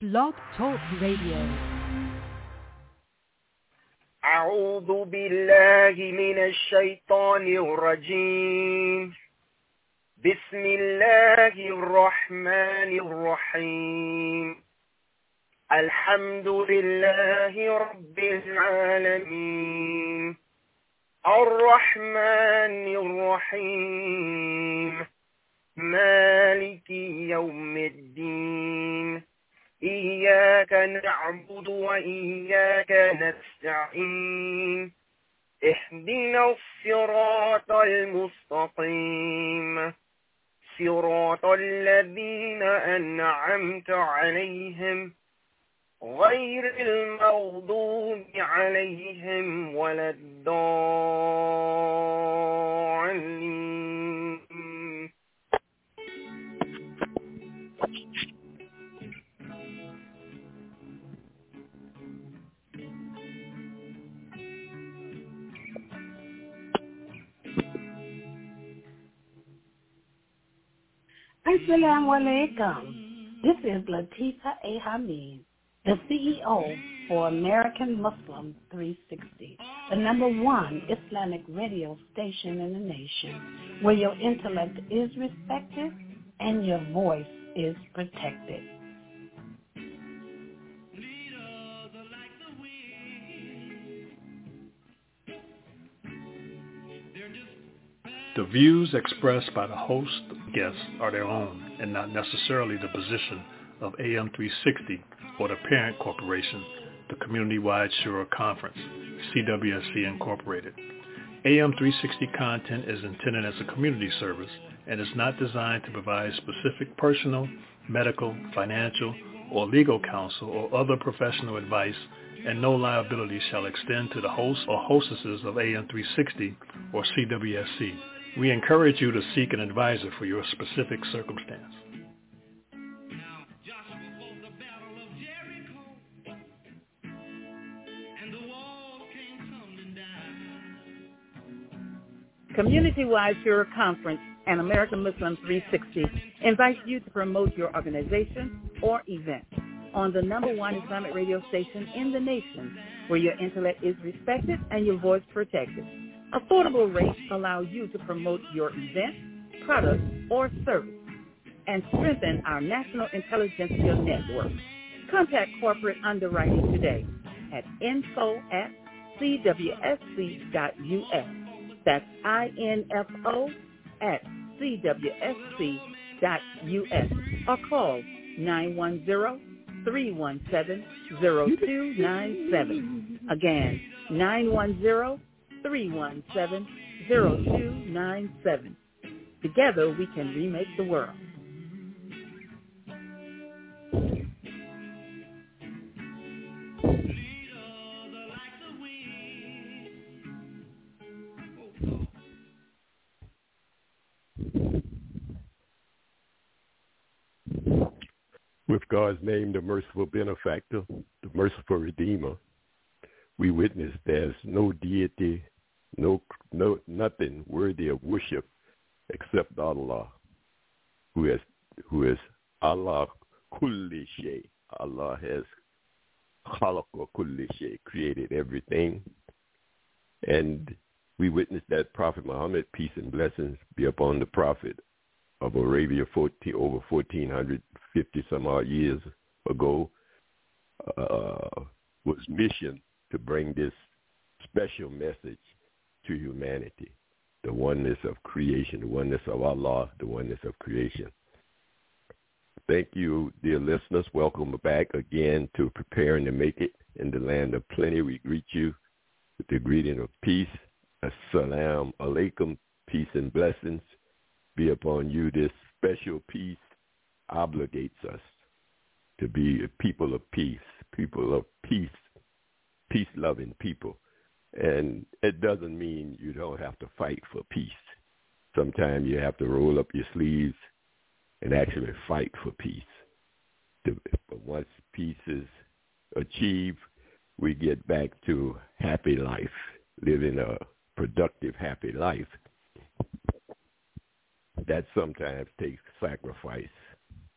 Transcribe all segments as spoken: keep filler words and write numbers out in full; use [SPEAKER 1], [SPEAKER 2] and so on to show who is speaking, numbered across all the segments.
[SPEAKER 1] Blog Talk Radio.
[SPEAKER 2] أعوذ بالله من الشيطان الرجيم. بسم الله الرحمن الرحيم. الحمد لله رب العالمين الرحمن الرحيم مالك يوم الدين إياك نعبد وإياك نستعين اهدنا الصراط المستقيم صراط الذين أنعمت عليهم غير المغضوب عليهم ولا الضالين.
[SPEAKER 3] Assalamu alaikum. This is Latifa A. Hamid, the C E O for American Muslim three sixty, the number one Islamic radio station in the nation, where your intellect is respected and your voice is protected.
[SPEAKER 4] The views expressed by the host and guests are their own and not necessarily the position of A M three sixty or the parent corporation, the Community-Wide Shura Conference, C W S C Incorporated. A M three sixty content is intended as a community service and is not designed to provide specific personal, medical, financial, or legal counsel or other professional advice, and no liability shall extend to the hosts or hostesses of A M three sixty or C W S C. We encourage you to seek an advisor for your specific circumstance.
[SPEAKER 5] Community-Wide Shura Conference and American Muslim three sixty invites you to promote your organization or event on the number one Islamic radio station in the nation, where your intellect is respected and your voice protected. Affordable rates allow you to promote your event, product, or service and strengthen our national intelligentsia network. Contact corporate underwriting today at info at c w s c dot u s. That's I N F O at C W S C dot U S or call nine one zero, three one seven, zero two nine seven. Again, nine one zero, three one seven, zero two nine seven. Together we can remake the world.
[SPEAKER 6] With God's name, the merciful benefactor, the merciful redeemer, we witness there's no deity, no, no, nothing worthy of worship except Allah, who is, who is Allah kulli shay. Allah has khalaqa kulli shay, created everything. And we witness that Prophet Muhammad, peace and blessings be upon the Prophet of Arabia, fourteen, over fourteen fifty some odd years ago, uh, was mission to bring this special message to humanity, the oneness of creation, the oneness of Allah, the oneness of creation. Thank you, dear listeners. Welcome back again to Preparing to Make It in the Land of Plenty. We greet you with the greeting of peace. Assalamu alaikum, peace and blessings be upon you. This special peace obligates us to be a people of peace, people of peace, peace-loving people. And it doesn't mean you don't have to fight for peace. Sometimes you have to roll up your sleeves and actually fight for peace. But once peace is achieved, we get back to happy life, living a productive, happy life. That sometimes takes sacrifice.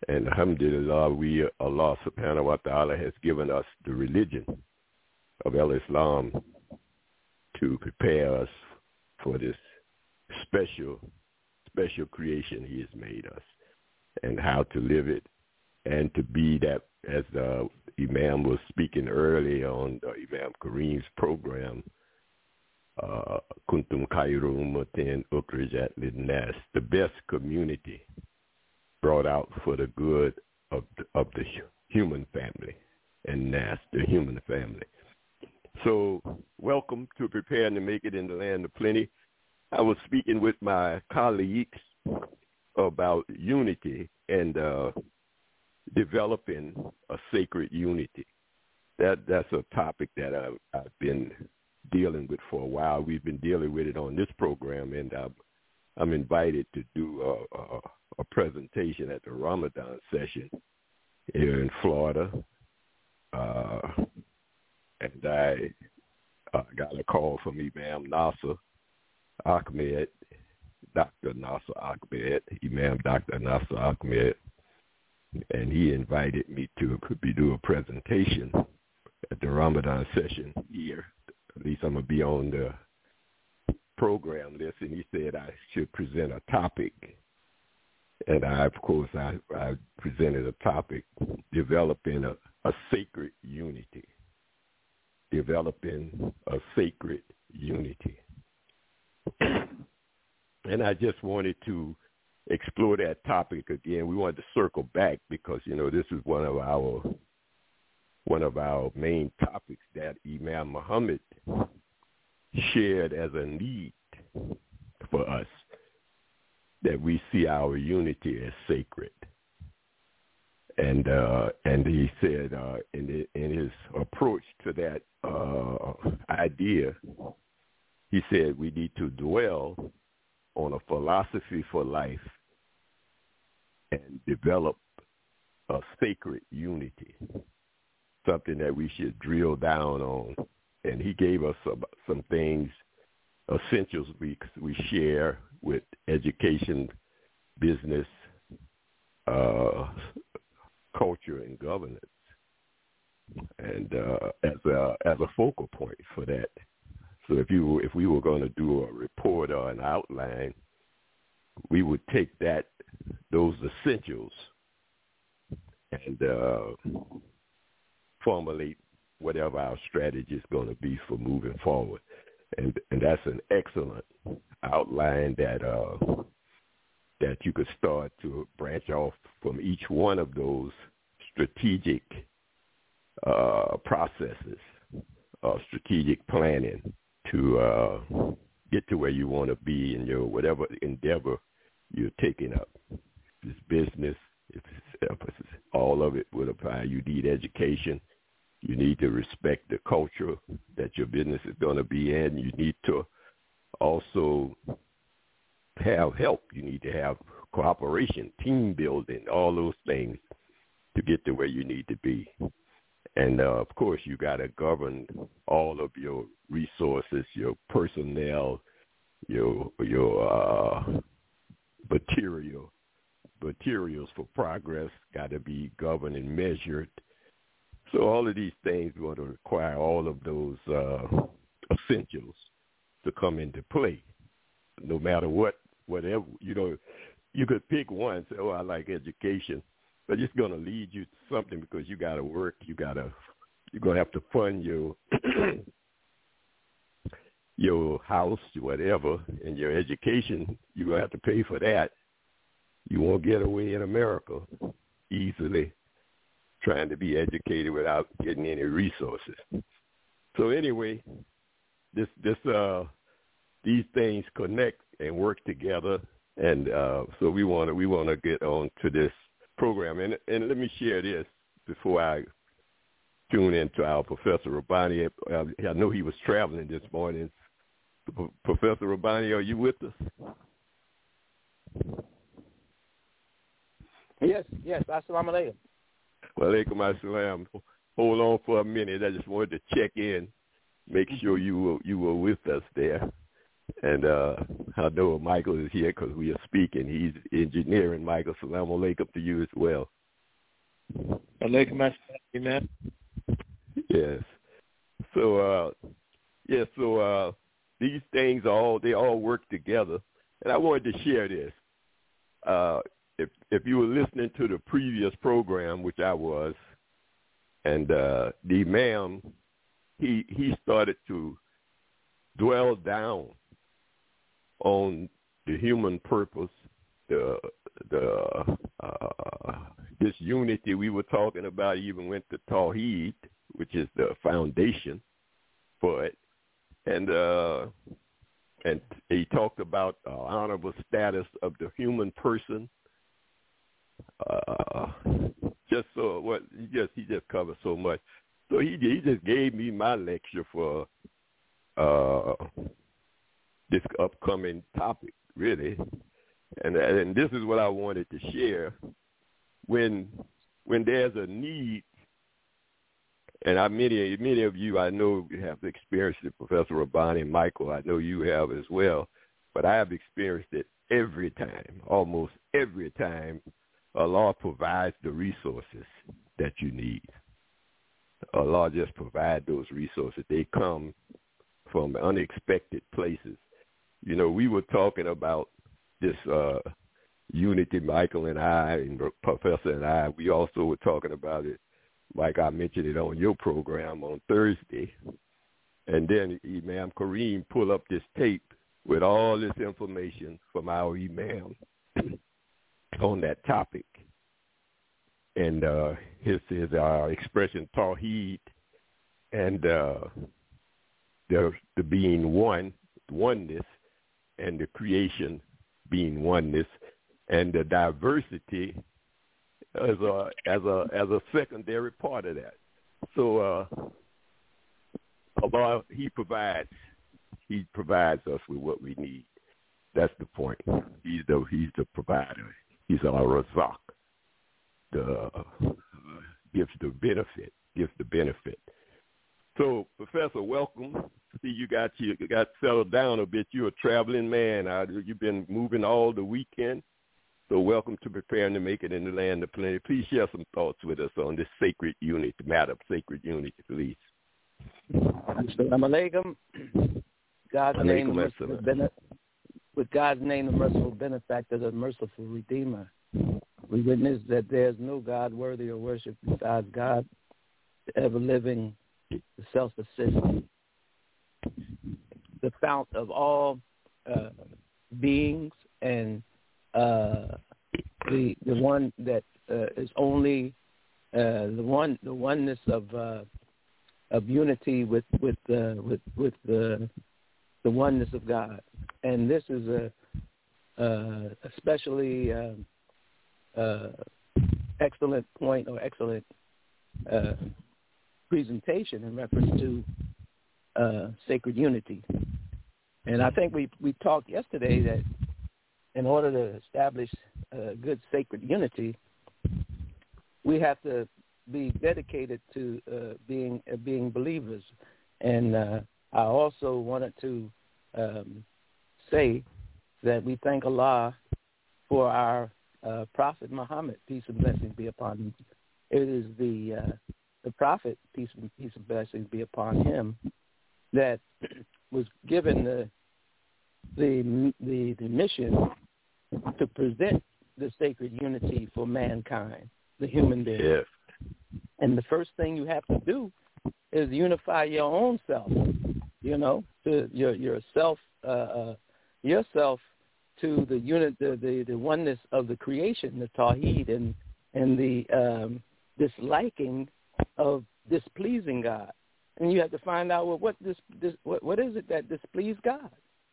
[SPEAKER 6] And alhamdulillah, we, Allah subhanahu wa ta'ala has given us the religion of al-Islam to prepare us for this special, special creation he has made us, and how to live it, and to be that, as the Imam was speaking earlier on the Imam Kareem's program, uh, Kuntum Khayru Ummatin Ukhrijat Linnas, the best community brought out for the good of the, of the human family, and Nas, the human family. So welcome to Preparing to Make It in the Land of Plenty. I was speaking with my colleagues about unity and uh, developing a sacred unity. That That's a topic that I've, I've been dealing with for a while. We've been dealing with it on this program, and I'm, I'm invited to do a, a, a presentation at the Ramadan session here in Florida. Uh, and I uh, got a call from Imam Nasser Ahmed, Doctor Nasser Ahmed, Imam Doctor Nasser Ahmed, and he invited me to be do a presentation at the Ramadan session here. At least I'm going to be on the program list, and he said I should present a topic. And I, of course, I, I presented a topic, developing a, a sacred unity. Developing a sacred unity. And I just wanted to explore that topic again. We wanted to circle back because, you know, this is one of our one of our main topics that Imam Muhammad shared as a need for us, that we see our unity as sacred. And uh, and he said uh, in, the, in his approach to that uh, idea, he said we need to dwell on a philosophy for life and develop a sacred unity, something that we should drill down on. And he gave us some, some things, essentials we we share with education, business, uh, culture, and governance, and uh, as a as a focal point for that. So if you if we were going to do a report or an outline, we would take that those essentials and uh, formulate whatever our strategy is going to be for moving forward. And and that's an excellent outline that uh, that you could start to branch off from each one of those strategic uh, processes, uh, strategic planning to uh, get to where you want to be in your whatever endeavor you're taking up. If it's business, if it's, if it's all of it would apply. You need education. You need to respect the culture that your business is going to be in. You need to also have help. You need to have cooperation, team building, all those things to get to where you need to be. And, uh, of course, you got to govern all of your resources, your personnel, your your uh, material, materials for progress got to be governed and measured. So all of these things are going to require all of those uh, essentials to come into play, no matter what, whatever, you know. You could pick one and say, oh, I like education, but it's going to lead you to something because you got to work. You got to, you're going to have to fund your your house, whatever, and your education. You're going to have to pay for that. You won't get away in America easily trying to be educated without getting any resources. So anyway, this this uh these things connect and work together. And uh, so we want to we want to get on to this program, and and let me share this before I tune into our Professor Rabbani. Uh, I know he was traveling this morning. Professor Rabbani, are you with us?
[SPEAKER 1] Yes, yes. Assalamu alaikum.
[SPEAKER 6] Wa alaikum assalam. Hold on for a minute. I just wanted to check in, make sure you were you were with us there. And uh, I know Michael is here because we are speaking. He's engineering. Michael, salaam alaikum to you as well.
[SPEAKER 1] Alaikum assalam, man.
[SPEAKER 6] Yes. So, uh, yeah, so uh, these things all they all work together, and I wanted to share this. Uh, if if you were listening to the previous program, which I was, and uh, the imam, he he started to dwell down on the human purpose, the the uh, this unity we were talking about. Even went to Tawheed, which is the foundation for it, and uh, and he talked about the honorable status of the human person. Uh, just so what he just he just covered so much. So he he just gave me my lecture for uh, this upcoming topic, really, and and this is what I wanted to share. When when there's a need, and I many many of you I know have experienced it, Professor Rabbani and Michael, I know you have as well, but I have experienced it every time, almost every time. Allah provides the resources that you need. Allah just provides those resources. They come from unexpected places. You know, we were talking about this uh, unity, Michael and I, and Professor and I. We also were talking about it, like I mentioned it on your program on Thursday. And then Imam Kareem pulled up this tape with all this information from our Imam on that topic. And uh, his is our expression Tawheed and uh, the, the being one, oneness, and the creation being oneness, and the diversity as a as a as a secondary part of that. So uh, Allah, He provides He provides us with what we need. That's the point. He's the He's the provider. He's our Razak. The uh, gives the benefit, gives the benefit. So, Professor, welcome. See, you got you got settled down a bit. You're a traveling man. Uh, you've been moving all the weekend. So, welcome to Preparing to Make It in the Land of Plenty. Please share some thoughts with us on this sacred unity, matter of sacred unity, please.
[SPEAKER 1] Assalamu alaikum. God's name, the with God's name, the merciful benefactor, the merciful redeemer. We witness that there is no God worthy of worship besides God, the ever-living, the self-sufficient, the fount of all uh, beings, and uh, the the one that uh, is only uh, the one the oneness of uh, of unity with with uh, with with the the oneness of God. And this is a uh, especially uh, uh, excellent point or excellent uh, presentation in reference to uh, sacred unity. And I think we we talked yesterday that in order to establish uh, good sacred unity, we have to be dedicated to uh, being uh, being believers. And uh, I also wanted to um, say that we thank Allah for our uh, Prophet Muhammad, peace and blessings be upon him. It is the uh, the Prophet, peace and peace and blessings be upon him, that was given the the the, the mission to present the sacred unity for mankind, the human being.
[SPEAKER 6] Yes.
[SPEAKER 1] And the first thing you have to do is unify your own self, you know, to your yourself, uh, uh, yourself to the unit, the, the the oneness of the creation, the Tawheed, and and the um, disliking of displeasing God. And you have to find out well, what this, this what, what is it that displeases God,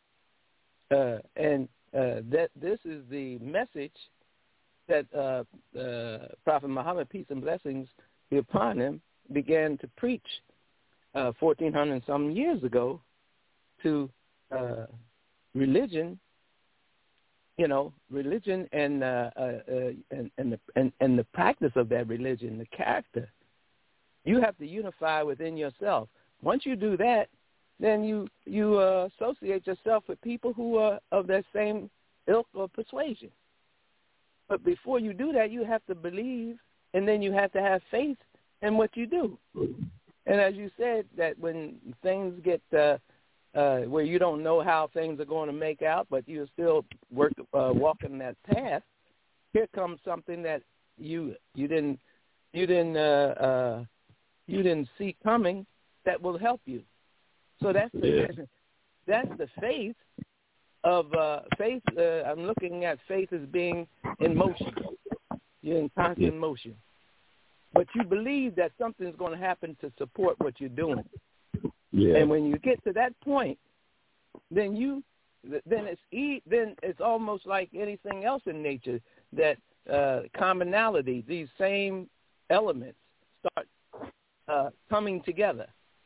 [SPEAKER 1] uh, and uh, that this is the message that uh, uh, Prophet Muhammad, peace and blessings be upon him, began to preach uh, fourteen hundred some years ago to uh, religion. You know, religion and uh, uh, uh, and and the and, and the practice of that religion, the character. You have to unify within yourself. Once you do that, then you you uh, associate yourself with people who are of that same ilk or persuasion. But before you do that, you have to believe and then you have to have faith in what you do. And as you said, that when things get uh, uh, where you don't know how things are going to make out, but you're still work, uh, walking that path, here comes something that you you didn't you didn't uh, uh, you didn't see coming that will help you. So that's the yeah. that's the faith of uh, faith. Uh, I'm looking at faith as being in motion. You're in constant motion, but you believe that something's going to happen to support what you're doing. Yeah. And when you get to that point, then you then it's e- then it's almost like anything else in nature that uh, commonality, these same elements start uh, coming together.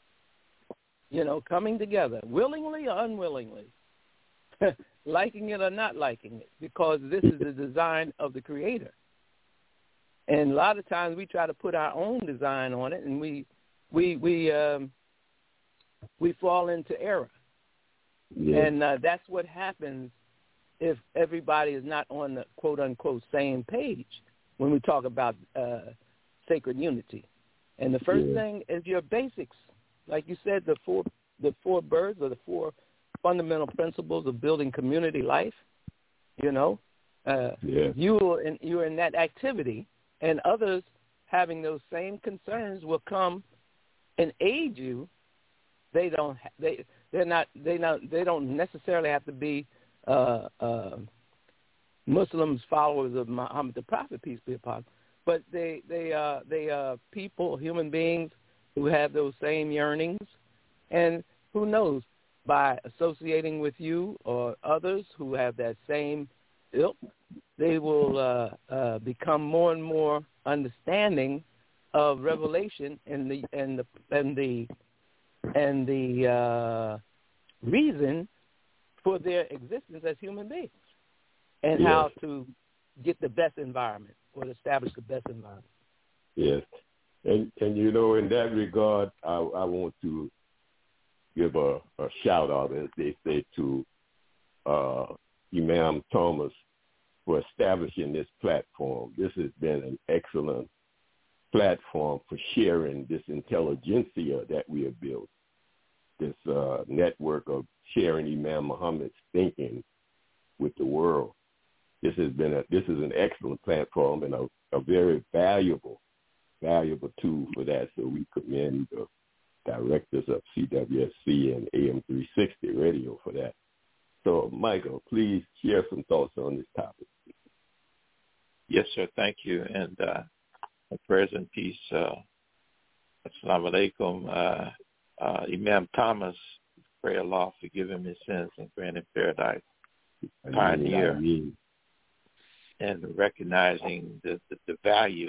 [SPEAKER 1] You know, coming together, willingly or unwillingly, liking it or not liking it, because this is the design of the Creator. And a lot of times we try to put our own design on it, and we we we um, we fall into error. Yeah. And uh, that's what happens if everybody is not on the quote unquote same page when we talk about uh, sacred unity. And the first yeah. thing is your basics. Like you said, the four the four birds or the four fundamental principles of building community life. You know, uh, yeah. you are in, you're in that activity, and others having those same concerns will come and aid you. They don't they they're not they not they don't necessarily have to be uh, uh, Muslims, followers of Muhammad the Prophet, peace be upon him, but they they uh, they uh, people, human beings who have those same yearnings, and who knows, by associating with you or others who have that same ilk, they will uh, uh, become more and more understanding of revelation and the and the and the and the uh, reason for their existence as human beings, and yes. how to get the best environment or establish the best environment.
[SPEAKER 6] Yes. And, and you know, in that regard, I, I want to give a, a shout-out, as they say, to uh, Imam Thomas for establishing this platform. This has been an excellent platform for sharing this intelligentsia that we have built, this uh, network of sharing Imam Muhammad's thinking with the world. This has been a, this is an excellent platform and a, a very valuable valuable tool for that, so we commend the directors of C W S C and A M three sixty radio for that. So, Michael, please share some thoughts on this topic.
[SPEAKER 7] Yes, sir. Thank you. And uh, prayers and peace. Uh, Assalamu alaikum. Uh, uh, Imam Thomas, pray Allah forgive him his sins and grant him paradise. I mean, Pioneer. I mean. And recognizing the, the, the value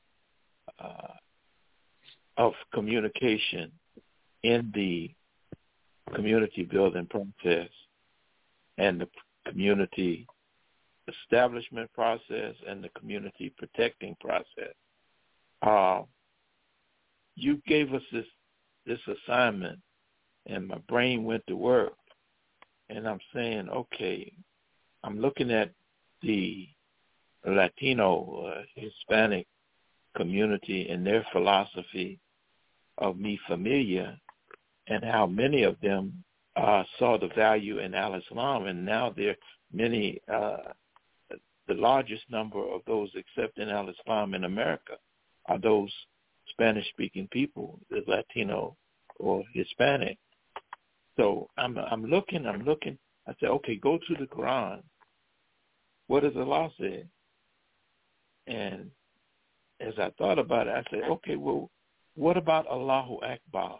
[SPEAKER 7] Uh, of communication in the community building process and the community establishment process and the community protecting process. Uh, you gave us this this assignment, and my brain went to work, and I'm saying, okay, I'm looking at the Latino, uh, Hispanic community and their philosophy of Mi Familia, and how many of them uh, saw the value in Al-Islam, and now there are many, uh, the largest number of those accepting Al-Islam in America are those Spanish-speaking people, the Latino or Hispanic. So I'm I'm looking, I'm looking. I said, okay, go to the Quran. What does Allah say? And as I thought about it, I said, okay, well, what about Allahu Akbar?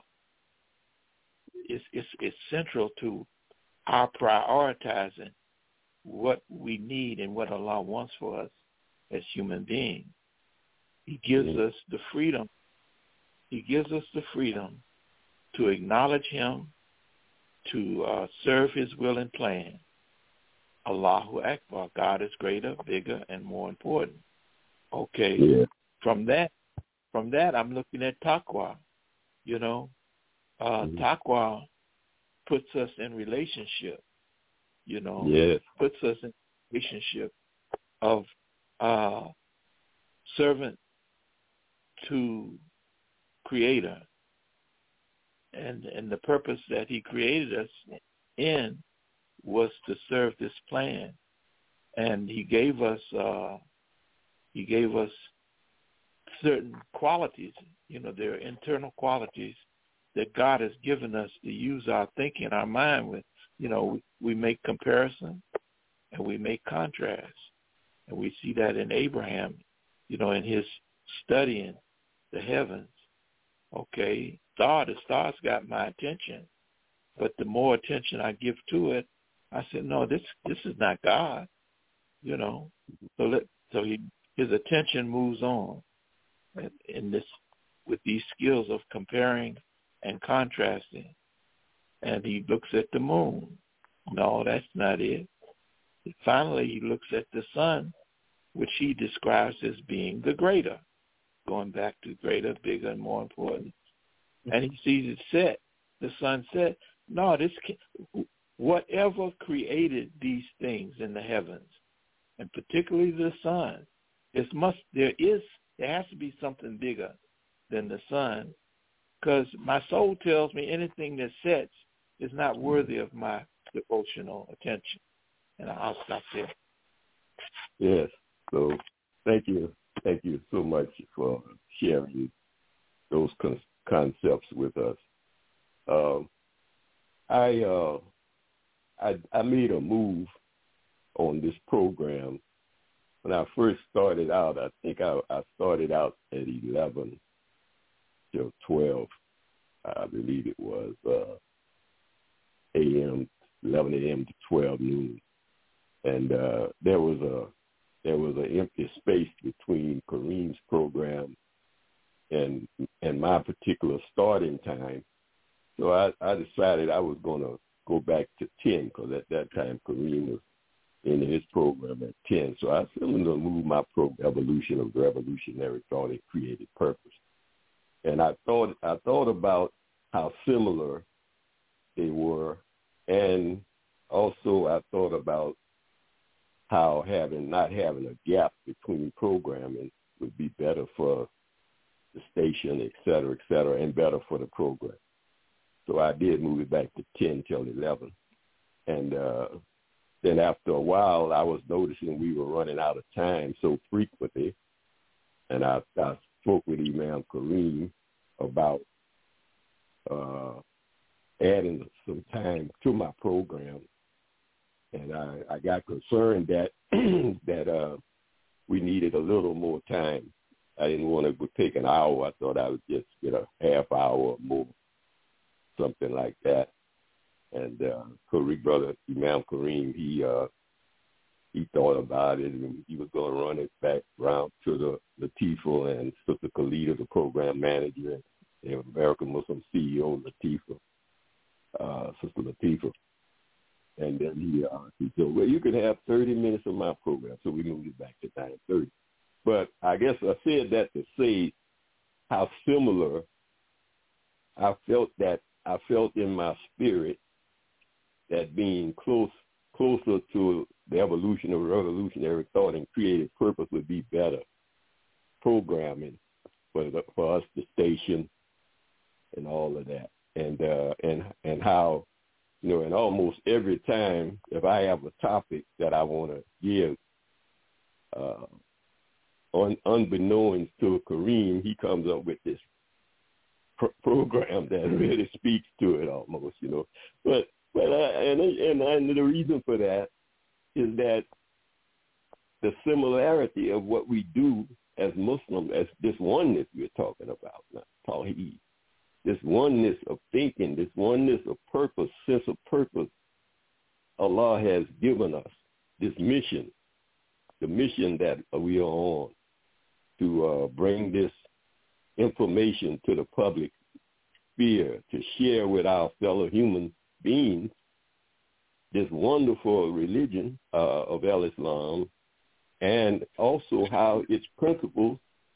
[SPEAKER 7] It's, it's, it's central to our prioritizing what we need and what Allah wants for us as human beings. He gives mm-hmm. us the freedom. He gives us the freedom to acknowledge him, to uh, serve his will and plan. Allahu Akbar. God is greater, bigger, and more important. Okay. Yeah. From that, from that, I'm looking at taqwa. You know, uh, mm-hmm. taqwa puts us in relationship. You know, yes. puts us in relationship of uh, servant to Creator. And and the purpose that he created us in was to serve this plan. And he gave us uh, he gave us certain qualities. You know, there are internal qualities that God has given us to use our thinking, our mind with. You know, we, we make comparison and we make contrast. And we see that in Abraham, you know, in his studying the heavens. Okay, star, the stars got my attention. But the more attention I give to it, I said, no, this this is not God, you know. So let, so he, his attention moves on in this with these skills of comparing and contrasting. And he looks at the moon. No, that's not it. Finally, he looks at the sun, which he describes as being the greater, going back to greater, bigger, and more important. And he sees it set, the sun set. No, this can, whatever created these things in the heavens, and particularly the sun, this must there is there has to be something bigger than the sun, because my soul tells me anything that sets is not worthy of my devotional attention. And I'll stop there.
[SPEAKER 6] Yes. So thank you. Thank you so much for sharing those con- concepts with us. Um, I, uh, I I made a move on this program. When I first started out, I think I, I started out at eleven till twelve, I believe it was, uh, a m, eleven a.m. to twelve noon. And uh, there was a there was an empty space between Kareem's program and and my particular starting time. So I, I decided I was going to go back to ten, because at that time Kareem was in his program at ten. So I said, I'm going to move my program, Evolution of Revolutionary Thought and Creative Purpose. And I thought I thought about how similar they were, and also I thought about how having not having a gap between programming would be better for the station, et cetera, et cetera, and better for the program. So I did move it back to ten till eleven. And uh, then after a while, I was noticing we were running out of time so frequently. And I, I spoke with Imam Kareem about uh, adding some time to my program. And I, I got concerned that that uh, we needed a little more time. I didn't want to take an hour. I thought I would just get a half hour or more, something like that. And uh, Kareem, brother Imam Kareem, he uh, he thought about it, and he was going to run it back around to the Latifah and Sister Khalida, the program manager, and the American Muslim C E O, Latifah, uh, Sister Latifah. And then he, uh, he said, well, you could have thirty minutes of my program. So we moved it back to nine thirty. But I guess I said that to say how similar I felt that I felt in my spirit that being close, closer to the evolution of revolutionary thought and creative purpose would be better programming for the, for us, the station, and all of that. And uh, and and how, you know, and almost every time, if I have a topic that I want to give, uh, un, unbeknownst to Kareem, he comes up with this pr- program that really speaks to it almost, you know. But but uh, and and and the reason for that is that the similarity of what we do as Muslims, as this oneness we're talking about, not Tawheed. This oneness of thinking, this oneness of purpose, sense of purpose, Allah has given us this mission, the mission that we are on, to uh, bring this information to the public sphere, to share with our fellow human beings this wonderful religion uh, of Al-Islam, and also how its principles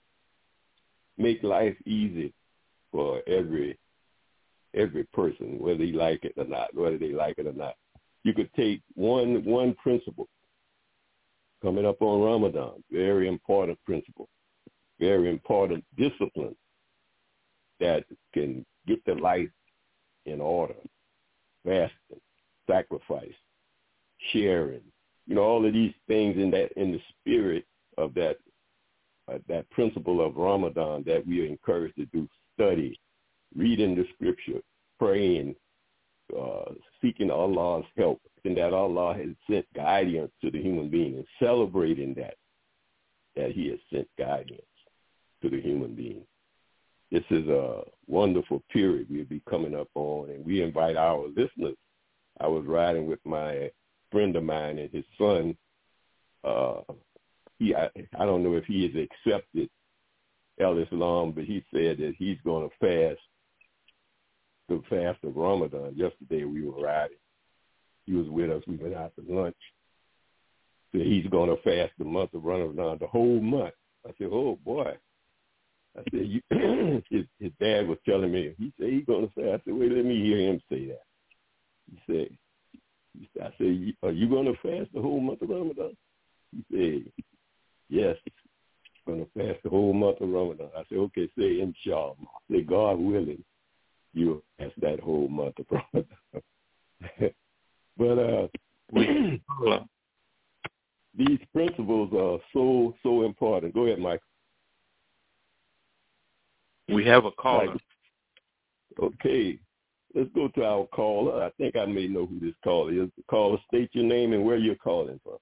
[SPEAKER 6] make life easy for every every person, whether they like it or not, whether they like it or not. You could take one one principle coming up on Ramadan, very important principle. very important disciplines that can get the life in order. Fasting, sacrifice, sharing, you know, all of these things in that in the spirit of that uh, that principle of Ramadan that we are encouraged to do: study, reading the scripture, praying, uh, seeking Allah's help, and that Allah has sent guidance to the human being, and celebrating that that He has sent guidance to the human being. This is a wonderful period we'll be coming up on, and we invite our listeners. I was riding with my friend of mine and his son. Uh, he, I, I don't know if he has accepted Al-Islam, but he said that he's going to fast the fast of Ramadan. Yesterday we were riding. He was with us. We went out to lunch. So he's going to fast the month of Ramadan, the whole month. I said, oh, boy. I said, you, his, his dad was telling me, he said he's going to fast. I said, wait, let me hear him say that. He said, he said I said, are you going to fast the whole month of Ramadan? He said, yes, I'm going to fast the whole month of Ramadan. I said, okay, say inshallah. I said, God willing, you'll fast that whole month of Ramadan. But uh, these principles are so, so important. Go ahead, Mike.
[SPEAKER 7] We have a caller.
[SPEAKER 6] Mike. Okay. Let's go to our caller. I think I may know who this caller is. The caller, state your name and where you're calling from.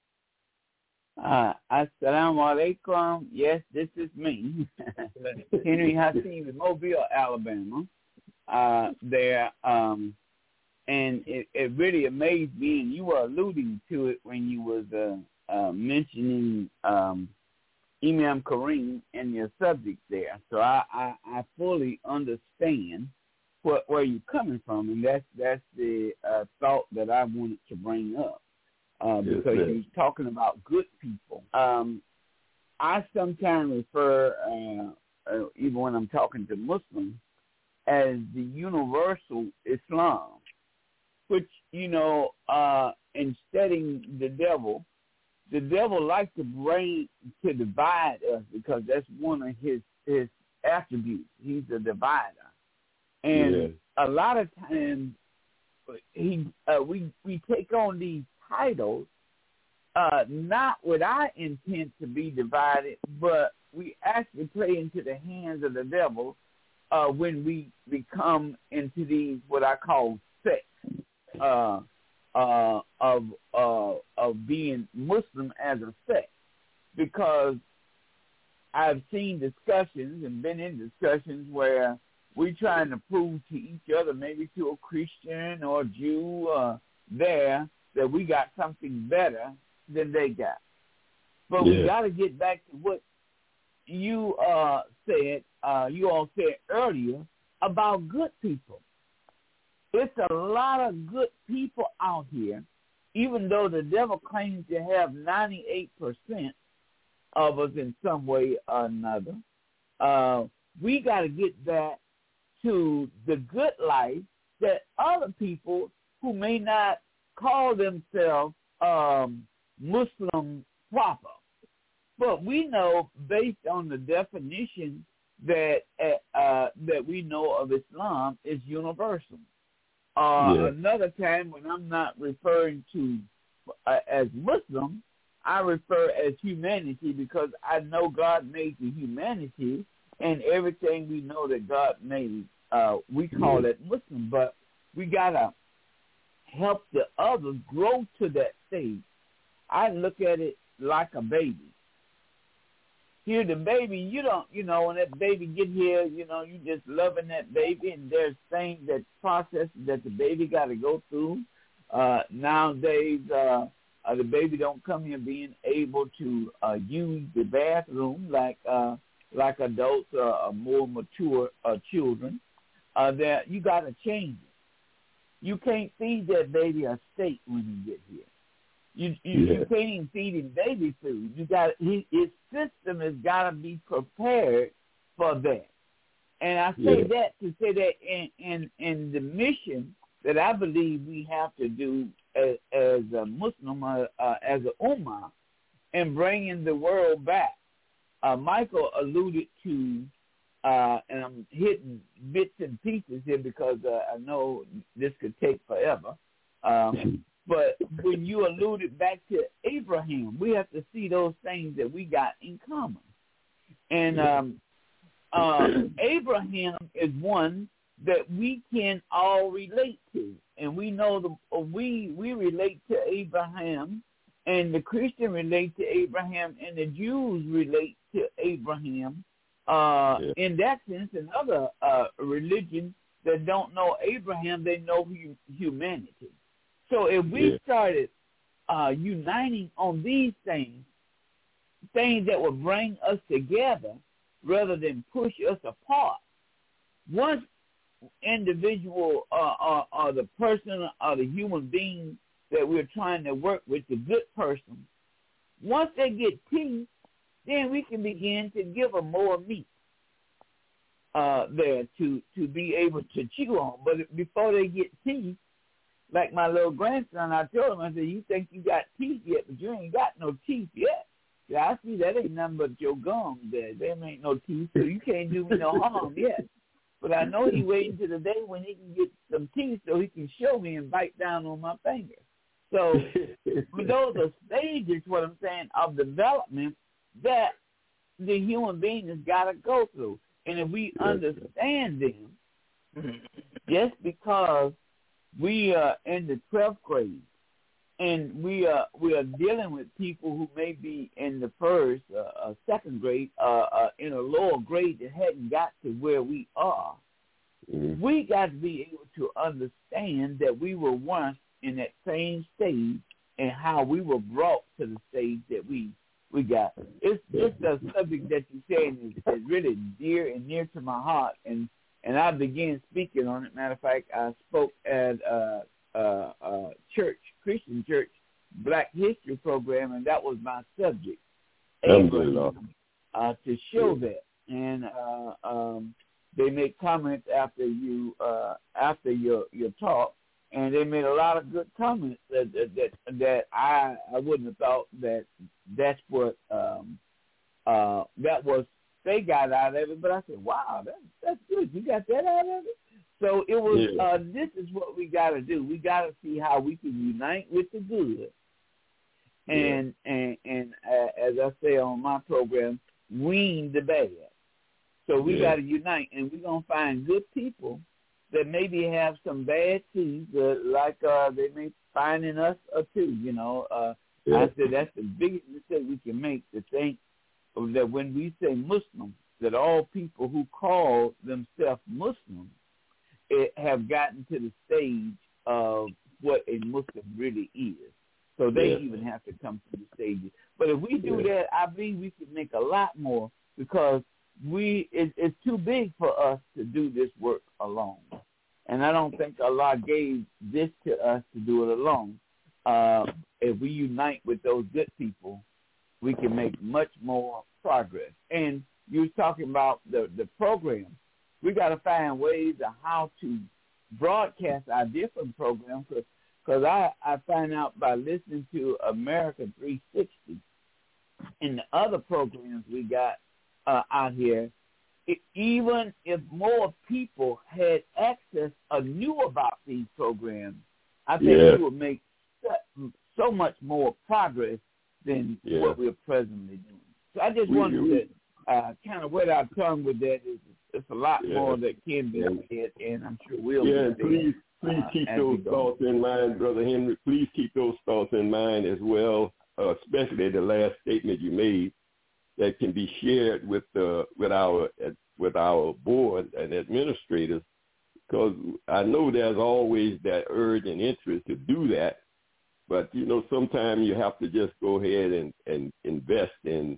[SPEAKER 8] Uh, Assalamu alaikum. Yes, this is me, Henry Hassim in Mobile, Alabama. Uh, there, um, and it, it really amazed me, and you were alluding to it when you was uh, uh, mentioning um, Imam Kareem and your subject there. So I, I, I fully understand what, where you're coming from, and that's that's the uh, thought that I wanted to bring up uh, because yes, you're talking about good people. Um, I sometimes refer, uh, uh, even when I'm talking to Muslims, as the universal Islam, which, you know, uh, in studying the devil, the devil likes to bring, to divide us because that's one of his, his attributes. He's a divider. And yeah. a lot of times he, uh, we, we take on these titles uh, not with our intent to be divided, but we actually play into the hands of the devil uh, when we become into these what I call sects. Uh, Uh, of uh, of being Muslim as a sect, because I've seen discussions and been in discussions where we're trying to prove to each other, maybe to a Christian or a Jew uh, there, that we got something better than they got. But yeah. we got to get back to what you uh, said, uh, you all said earlier about good people. It's a lot of good people out here, even though the devil claims to have ninety-eight percent of us in some way or another. Uh, we got to get back to the good life that other people who may not call themselves um, Muslim proper. But we know, based on the definition that uh, that we know of Islam, is universal. Uh, yeah. Another time when I'm not referring to uh, as Muslim, I refer as humanity, because I know God made the humanity, and everything we know that God made, uh, we call it Muslim. But we got to help the others grow to that stage. I look at it like a baby. Here, the baby, you don't, you know, when that baby get here, you know, you just loving that baby, and there's things, that process that the baby got to go through. Uh, nowadays, uh, uh, the baby don't come here being able to uh, use the bathroom like uh, like adults uh, or more mature uh, children. Uh, that you got to change it. You can't feed that baby a steak when you get here. You you, yeah. you can't even feed him baby food. You got he, his system has got to be prepared for that. And I say yeah. that to say that in, in in the mission that I believe we have to do as, as a Muslim, uh, uh, as a ummah, and bringing the world back uh, Michael alluded to, uh, and I'm hitting bits and pieces here because uh, I know this could take forever. Um, but when you alluded back to Abraham, we have to see those things that we got in common. And um, uh, Abraham is one that we can all relate to, and we know the we we relate to Abraham, and the Christian relate to Abraham, and the Jews relate to Abraham. Uh, yeah. In that sense, and other uh, religions that don't know Abraham, they know hu- humanity. So if we yeah. started uh, uniting on these things, things that will bring us together rather than push us apart, once individual uh, or, or the person or the human being that we're trying to work with, the good person, once they get peace, then we can begin to give them more meat uh, there to, to be able to chew on. But before they get teeth, like my little grandson, I told him, I said, you think you got teeth yet, but you ain't got no teeth yet. Yeah, I see that ain't nothing but your gums there. There ain't no teeth, so you can't do me no harm yet. But I know he waiting to the day when he can get some teeth so he can show me and bite down on my finger. So those are stages, what I'm saying, of development that the human being has got to go through. And if we understand them, just because we are in the twelfth grade and we are we are dealing with people who may be in the first, uh, uh, second grade, uh, uh, in a lower grade that hadn't got to where we are, mm-hmm. we got to be able to understand that we were once in that same stage and how we were brought to the stage that we we got. It's just a subject that you're saying is, is really dear and near to my heart, and and I began speaking on it. Matter of fact, I spoke at a, a, a church, Christian church, Black History program, and that was my subject, Abraham, uh, to show that. And uh, um, they made comments after you uh, after your your talk, and they made a lot of good comments that that that, that I I wouldn't have thought that that's what um, uh, that was. They got out of it, but I said, wow, that, that's good. You got that out of it? So it was, yeah. uh, this is what we got to do. We got to see how we can unite with the good. And, yeah. and, and uh, as I say on my program, wean the bad. So we yeah. got to unite, and we're going to find good people that maybe have some bad seeds, uh, like uh, they may find in us or two, you know. Uh, yeah. I said that's the biggest mistake we can make, to think that when we say Muslim, that all people who call themselves Muslim it, have gotten to the stage of what a Muslim really is. So they yeah. even have to come to the stages. But if we do yeah. that, I believe we can make a lot more, because we it, it's too big for us to do this work alone. And I don't think Allah gave this to us to do it alone. Uh, if we unite with those good people, we can make much more progress. And you were talking about the, the program. We got to find ways of how to broadcast our different programs, because I, I find out by listening to America three sixty and the other programs we got uh, out here, it, even if more people had access or knew about these programs, I think yeah. we would make so, so much more progress than yeah. what we're presently doing. So I just we, wanted we, to uh, kind of wet our tongue with that. It's, it's a lot yeah. more that can be said, and I'm sure we'll
[SPEAKER 6] yeah,
[SPEAKER 8] be
[SPEAKER 6] please, please uh, keep those thoughts in mind, Brother Henry. Please keep those thoughts in mind as well, uh, especially the last statement you made that can be shared with uh, with our uh, with our board and administrators, because I know there's always that urge and interest to do that. But, you know, sometimes you have to just go ahead and, and invest in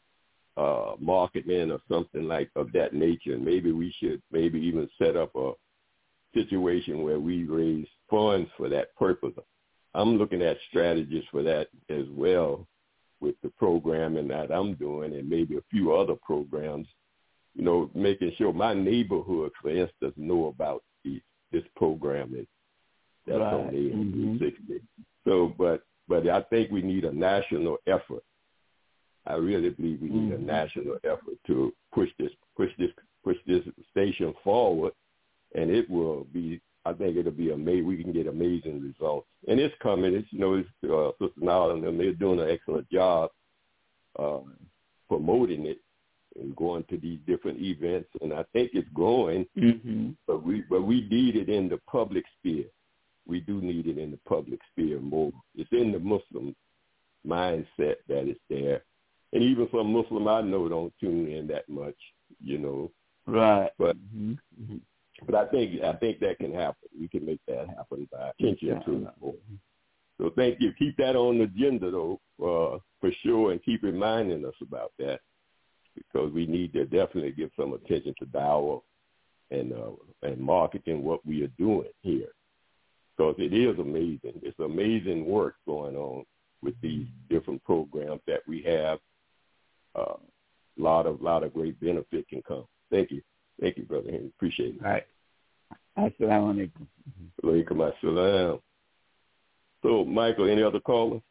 [SPEAKER 6] uh, marketing or something like of that nature. And maybe we should maybe even set up a situation where we raise funds for that purpose. I'm looking at strategies for that as well with the programming that I'm doing, and maybe a few other programs, you know, making sure my neighborhood, for instance, know about the, this programming that's right. on the mm-hmm. sixty. So, but but I think we need a national effort I really believe we need
[SPEAKER 8] Mm-hmm.
[SPEAKER 6] a national effort to push this, push this, push this station forward, and it will be. I think it'll be amazing. We can get amazing results, and it's coming. It's you know, it's uh, Sister Nala and them. They're doing an excellent job uh, promoting it and going to these different events, and I think it's growing.
[SPEAKER 8] Mm-hmm.
[SPEAKER 6] But we, but we need it in the public sphere. We do need it in the public sphere more. It's in the Muslim mindset that it's there. And even some Muslim I know don't tune in that much, you know.
[SPEAKER 8] Right.
[SPEAKER 6] But
[SPEAKER 8] mm-hmm.
[SPEAKER 6] but I think I think that can happen. We can make that happen by attention to it more. So thank you. Keep that on the agenda, though, uh, for sure, and keep reminding us about that, because we need to definitely give some attention to dawah and uh, and marketing what we are doing here, because it is amazing. It's amazing work going on with these different programs that we have. A uh, lot of lot of great benefit can come. Thank you. Thank you, Brother Henry. Appreciate it.
[SPEAKER 8] All right. Assalamu alaikum.
[SPEAKER 6] Alaikum assalam. So, Michael, any other callers?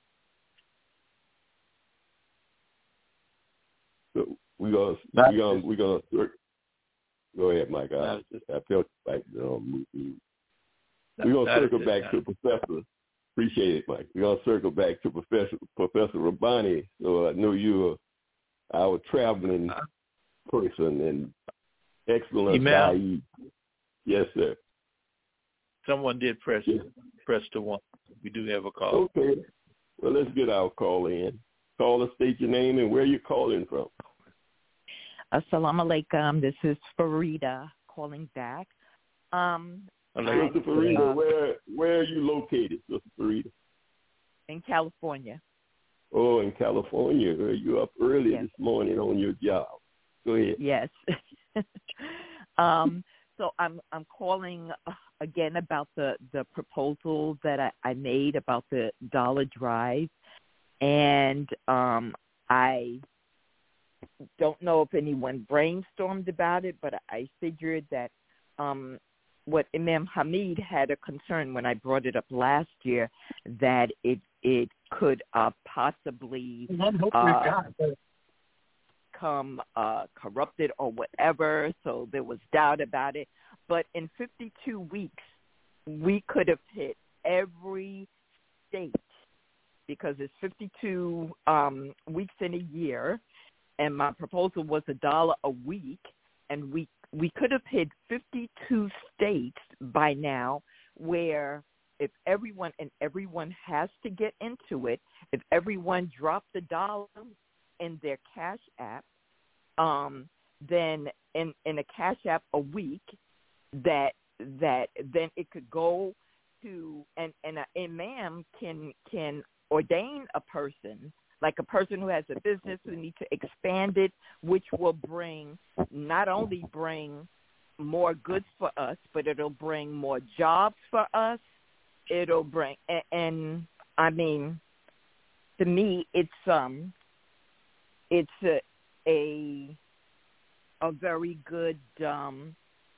[SPEAKER 6] So we gonna we gonna we gonna go ahead, Mike. I, I felt like um, we're gonna circle back to Professor. Appreciate it, Mike. We're gonna circle back to Professor Professor Rabbani. So I know you're our traveling person and excellent guide. Yes, sir.
[SPEAKER 7] Someone did press yes. press to one. We do have a call.
[SPEAKER 6] Okay. Well, let's get our call in. Call us, state your name and where you're calling from.
[SPEAKER 9] Assalamu alaikum. This is Farida calling back. Um,
[SPEAKER 6] Sister Farida, uh, where where are you located, Sister Farida?
[SPEAKER 9] In California.
[SPEAKER 6] Oh, in California. You're up early yes. this morning on your job. Go ahead.
[SPEAKER 9] Yes. um, so I'm I'm calling uh, again about the, the proposal that I, I made about the Dollar Drive, and um, I don't know if anyone brainstormed about it, but I figured that um, what Imam Hamid had a concern when I brought it up last year, that it it could uh, possibly uh, become uh, corrupted or whatever, so there was doubt about it. But in fifty-two weeks, we could have hit every state, because it's fifty-two um, weeks in a year, and my proposal was a dollar a week, and we we could have hit fifty-two states by now, where if everyone, and everyone has to get into it, if everyone dropped a dollar in their Cash App, um, then in, in a Cash App a week, that that then it could go to, and, and an imam can can ordain a person, like a person who has a business who needs to expand it, which will bring, not only bring more goods for us, but it'll bring more jobs for us. It'll bring, and, and I mean, to me, it's um, it's a a, a very good um,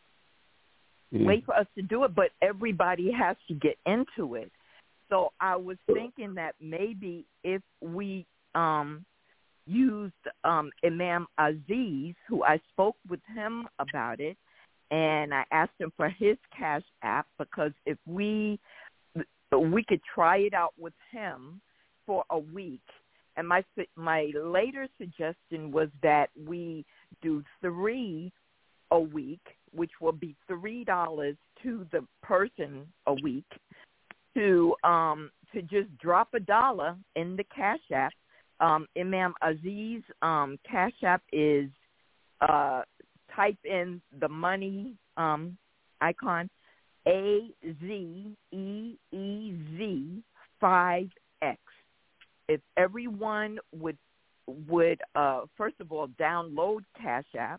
[SPEAKER 9] mm. way for us to do it, but everybody has to get into it. So I was thinking that maybe if we um, used um, Imam Aziz, who I spoke with him about it, and I asked him for his Cash App, because if we we could try it out with him for a week. And my my later suggestion was that we do three a week, which will be three dollars to the person a week, to um to just drop a dollar in the Cash App. Um, Imam Aziz um, Cash App is uh, type in the money um, icon, A Z E E Z five X. If everyone would would uh, first of all download Cash App,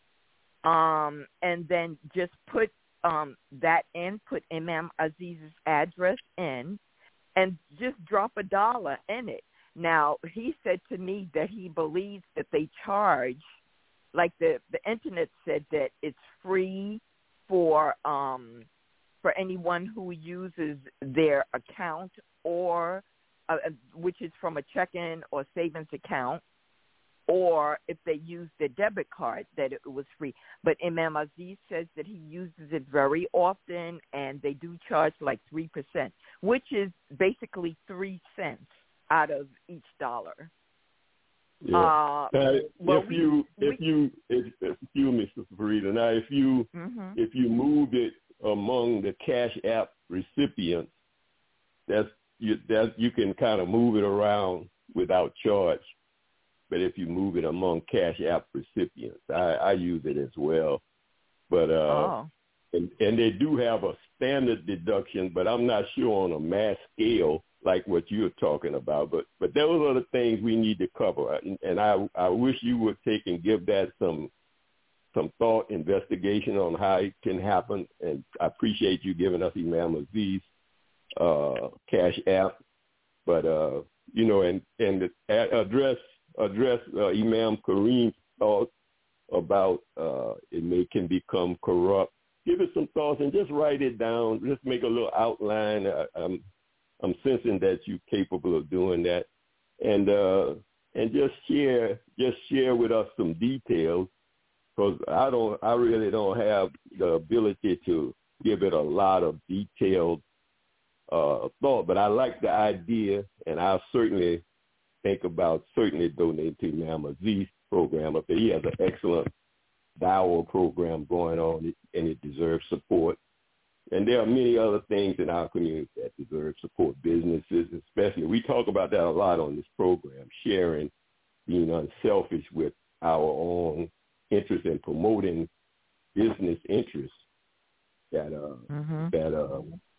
[SPEAKER 9] um, and then just put um, that in, put Imam Aziz's address in, and just drop a dollar in it. Now, he said to me that he believes that they charge, like the, the internet said that it's free for um, for anyone who uses their account, or uh, which is from a checking or savings account, or if they used their debit card, that it was free. But Imam Aziz says that he uses it very often, and they do charge like three percent, which is basically three cents out of each dollar.
[SPEAKER 6] Yeah.
[SPEAKER 9] Uh,
[SPEAKER 6] now,
[SPEAKER 9] well,
[SPEAKER 6] if you,
[SPEAKER 9] we,
[SPEAKER 6] if you, if, excuse me, Sister Farida. Now, if you,
[SPEAKER 9] mm-hmm.
[SPEAKER 6] if you moved it among the Cash App recipients, that's you, that you can kind of move it around without charge. But if you move it among Cash App recipients, I, I use it as well. But uh,
[SPEAKER 9] oh.
[SPEAKER 6] and, and they do have a standard deduction, but I'm not sure on a mass scale like what you're talking about. But but those are the things we need to cover. And, and I I wish you would take and give that some some thought, investigation on how it can happen. And I appreciate you giving us Imam Aziz uh, Cash App. But uh, you know, and and address address uh, Imam Kareem's thoughts about uh, it may can become corrupt. Give it some thoughts and just write it down. Just make a little outline. I, I'm I'm sensing that you're capable of doing that, and uh, and just share just share with us some details, because I don't I really don't have the ability to give it a lot of detailed uh, thought, but I like the idea, and I'll certainly think about certainly donating to Imam Aziz's program up there. He has an excellent Dawah program going on, and it deserves support. And there are many other things in our community that deserve support. Businesses, especially. We talk about that a lot on this program, sharing, being unselfish with our own interest in promoting business interests that uh,
[SPEAKER 9] mm-hmm.
[SPEAKER 6] that uh,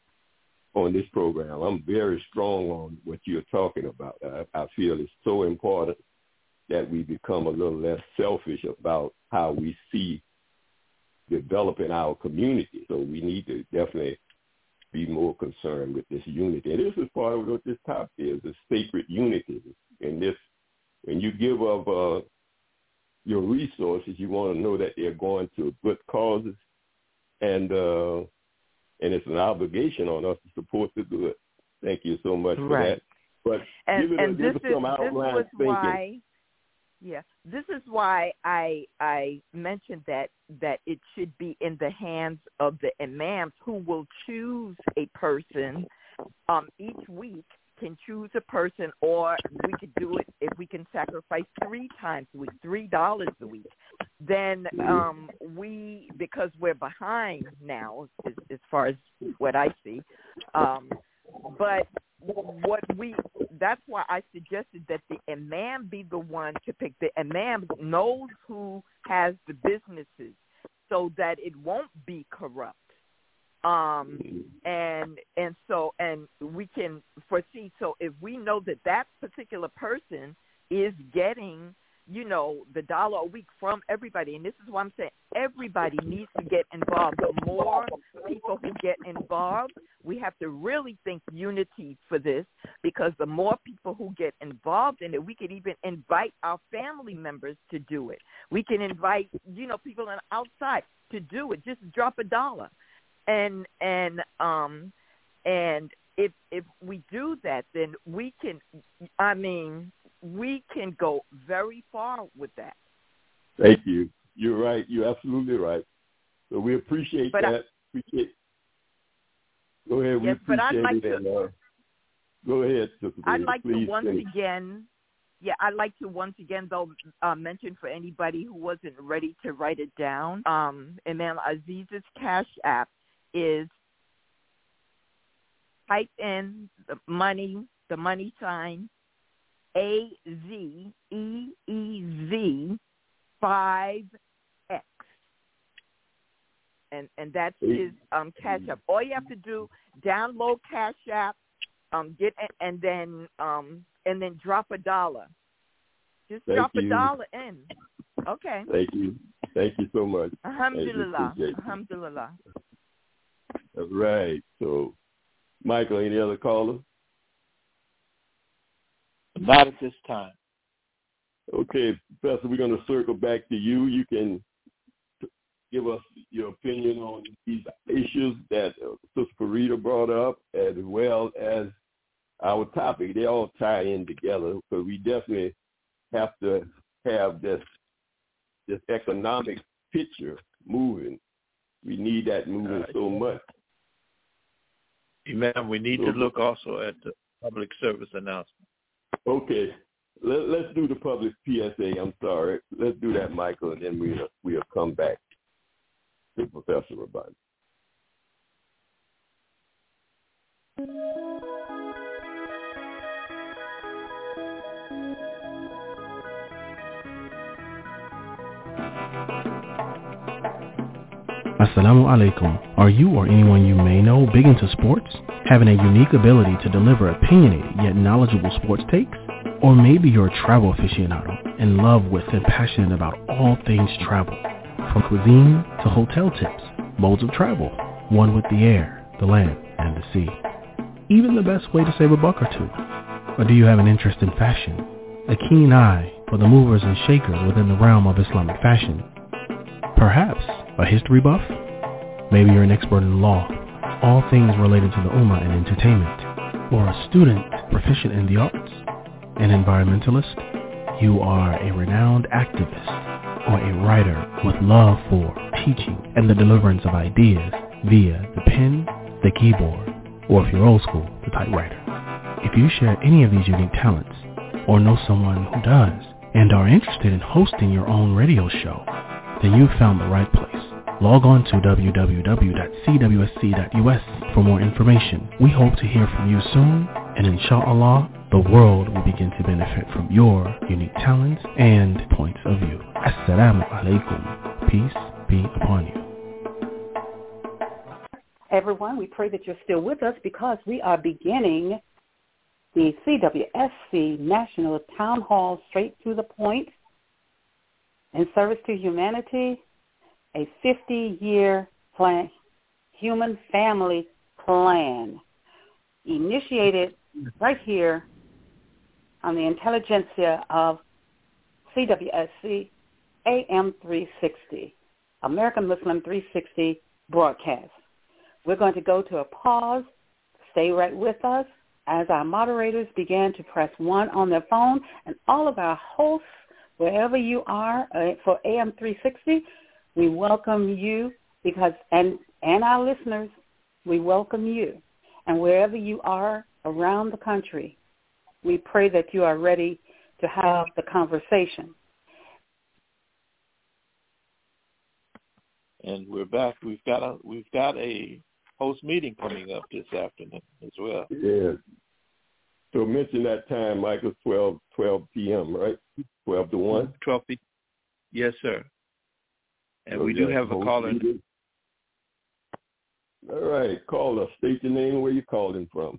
[SPEAKER 6] on this program. I'm very strong on what you're talking about. I, I feel it's so important that we become a little less selfish about how we see developing our community. So we need to definitely be more concerned with this unity. And this is part of what this topic is, the sacred unity. And this, when you give of uh, your resources, you want to know that they're going to good causes, and uh, and it's an obligation on us to support the good. Thank you so much for
[SPEAKER 9] right.
[SPEAKER 6] that. But
[SPEAKER 9] and,
[SPEAKER 6] give it
[SPEAKER 9] and
[SPEAKER 6] a, give
[SPEAKER 9] this,
[SPEAKER 6] it some
[SPEAKER 9] is, this
[SPEAKER 6] outline
[SPEAKER 9] was
[SPEAKER 6] thinking.
[SPEAKER 9] why, yeah, this is why I I mentioned that that it should be in the hands of the imams, who will choose a person um, each week. Can choose a person, or we could do it if we can sacrifice three times a week, three dollars a week. Then um, we, because we're behind now as, as far as what I see, um, but what we, that's why I suggested that the imam be the one to pick. The imam knows who has the businesses, so that it won't be corrupt. Um, and, and so, and we can foresee, so if we know that that particular person is getting, you know, the dollar a week from everybody, and this is why I'm saying everybody needs to get involved. The more people who get involved, we have to really think unity for this, because the more people who get involved in it, we could even invite our family members to do it. We can invite, you know, people on the outside to do it. Just drop a dollar. And and um and if if we do that, then we can, I mean, we can go very far with that.
[SPEAKER 6] Thank you. You're right. You're absolutely right. So we appreciate
[SPEAKER 9] but
[SPEAKER 6] that.
[SPEAKER 9] I,
[SPEAKER 6] appreciate. Go ahead. We
[SPEAKER 9] yes,
[SPEAKER 6] appreciate
[SPEAKER 9] but I'd like
[SPEAKER 6] it.
[SPEAKER 9] to.
[SPEAKER 6] And, uh, go ahead, Sister
[SPEAKER 9] I'd
[SPEAKER 6] David,
[SPEAKER 9] like
[SPEAKER 6] please
[SPEAKER 9] to once
[SPEAKER 6] finish.
[SPEAKER 9] again. Yeah, I'd like to once again, though, uh, mention for anybody who wasn't ready to write it down, um, Imam Aziz's Cash App is, type in the money, the money sign, A Z E E Z five X. And and that's his um, Cash App. All you have to do, download Cash App, um, get and then um, and then drop a dollar. Just
[SPEAKER 6] Thank
[SPEAKER 9] drop
[SPEAKER 6] you.
[SPEAKER 9] a dollar in. Okay.
[SPEAKER 6] Thank you. Thank you so much.
[SPEAKER 9] Alhamdulillah. Alhamdulillah.
[SPEAKER 6] All right. So, Michael, any other callers?
[SPEAKER 7] Not at this time.
[SPEAKER 6] Okay, Professor, we're going to circle back to you. You can give us your opinion on these issues that uh, Sister Farida brought up, as well as our topic. They all tie in together, because we definitely have to have this this economic picture moving. We need that moving uh, so much.
[SPEAKER 7] Imam, we need so, to look also at the public service announcement.
[SPEAKER 6] Okay. Let, let's do the public P S A. I'm sorry. Let's do that, Michael, and then we'll, we'll come back to Professor Rabani.
[SPEAKER 10] Assalamu alaikum. Are you or anyone you may know big into sports? Having a unique ability to deliver opinionated yet knowledgeable sports takes? Or maybe you're a travel aficionado in love with and passionate about all things travel. From cuisine to hotel tips, modes of travel, one with the air, the land, and the sea. Even the best way to save a buck or two. Or do you have an interest in fashion? A keen eye for the movers and shakers within the realm of Islamic fashion? Perhaps a history buff? Maybe you're an expert in law, all things related to the Ummah and entertainment. Or a student proficient in the arts? An environmentalist? You are a renowned activist or a writer with love for teaching and the deliverance of ideas via the pen, the keyboard, or if you're old school, the typewriter. If you share any of these unique talents or know someone who does and are interested in hosting your own radio show, then you've found the right place. Log on to w w w dot c w s c dot u s for more information. We hope to hear from you soon, and inshallah, the world will begin to benefit from your unique talents and points of view. Assalamu alaikum. Peace be upon you.
[SPEAKER 3] Everyone, we pray that you're still with us because we are beginning the C W S C National Town Hall Straight to the Point in Service to Humanity, a fifty-year plan, human family plan, initiated right here on the intelligentsia of C W S C A M three sixty, American Muslim three sixty broadcast. We're going to go to a pause. Stay right with us as our moderators begin to press one on their phone, and all of our hosts, wherever you are uh, for A M three sixty, we welcome you because, and, and our listeners, we welcome you. And wherever you are around the country, we pray that you are ready to have the conversation.
[SPEAKER 7] And we're back. We've got a we've got a host meeting coming up this afternoon as well.
[SPEAKER 6] Yeah. So mention that time, Michael, twelve, twelve p.m., right? twelve to one?
[SPEAKER 7] twelve p.m. Yes, sir. And
[SPEAKER 6] so
[SPEAKER 7] we do have a caller.
[SPEAKER 6] All right. Caller, state your name and where you're calling from.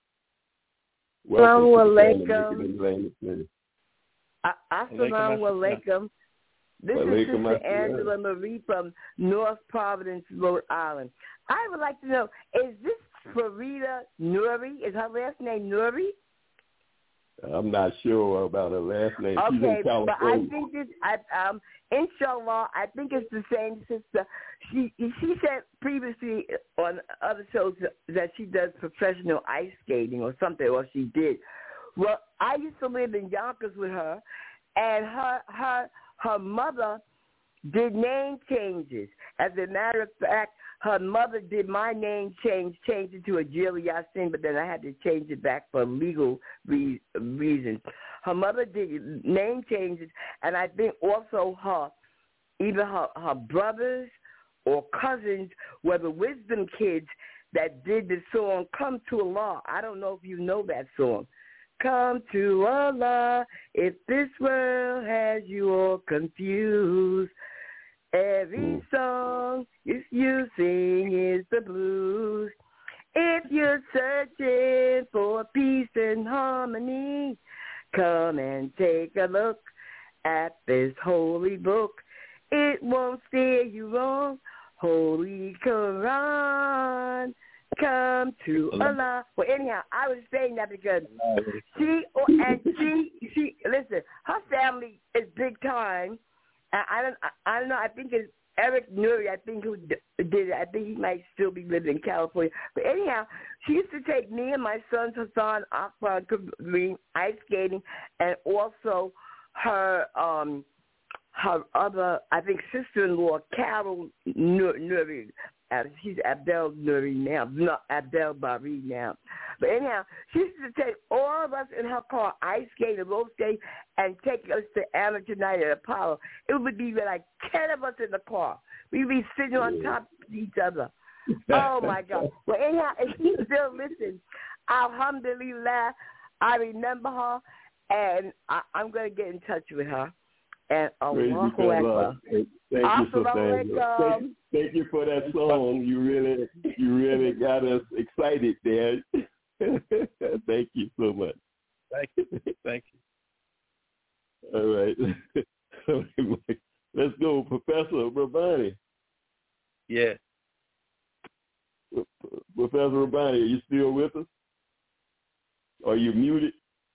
[SPEAKER 11] Assalamu alaikum. Assalamu alaikum. This is Sister Angela Marie from North Providence, Rhode Island. I would like to know, is this Farida Nuri? Is her last name Nuri?
[SPEAKER 6] I'm not sure about her last name.
[SPEAKER 11] Okay,
[SPEAKER 6] She's in California.
[SPEAKER 11] But I think it's, I, um, inshallah, I think it's the same sister. She she said previously on other shows that she does professional ice skating or something, or she did. Well, I used to live in Yonkers with her, and her her her mother did name changes. As a matter of fact, her mother did my name change, changed it to a Jill Yassin, but then I had to change it back for legal re- reasons. Her mother did name changes, and I think also her, either her, her brothers or cousins were the wisdom kids that did the song Come to Allah. I don't know if you know that song. Come to Allah if this world has you all confused. Every song is you sing is the blues. If you're searching for peace and harmony, come and take a look at this holy book. It won't steer you wrong. Holy Quran. Come to Allah. Well, anyhow, I was saying that because she and she she listen. Her family is big time. I, I don't I don't know. I think it's Eric Nuri. I think who did it. I think he might still be living in California. But anyhow, she used to take me and my sons Hassan, Akbar, Kareem, ice skating, and also her um her other, I think, sister-in-law, Carol Nuri. She's Abdel Nuri now, not Abdel Bari now. But anyhow, she used to take all of us in her car, ice skate and roller skate, and take us to amateur night at Apollo. It would be like ten of us in the car. We'd be sitting on top of each other. Oh, my God. Well, anyhow, if she still listens, alhamdulillah, I remember her, and I, I'm going to get in touch with her. And Allahu Akbar.
[SPEAKER 6] Thank you, Sister Angela. Thank, thank you for that song. You really, you really got us excited there. Thank you so much.
[SPEAKER 7] Thank you. Thank you.
[SPEAKER 6] All right. Let's go, Professor Rabbani.
[SPEAKER 7] Yeah.
[SPEAKER 6] Professor Rabbani, are you still with us? Are you muted?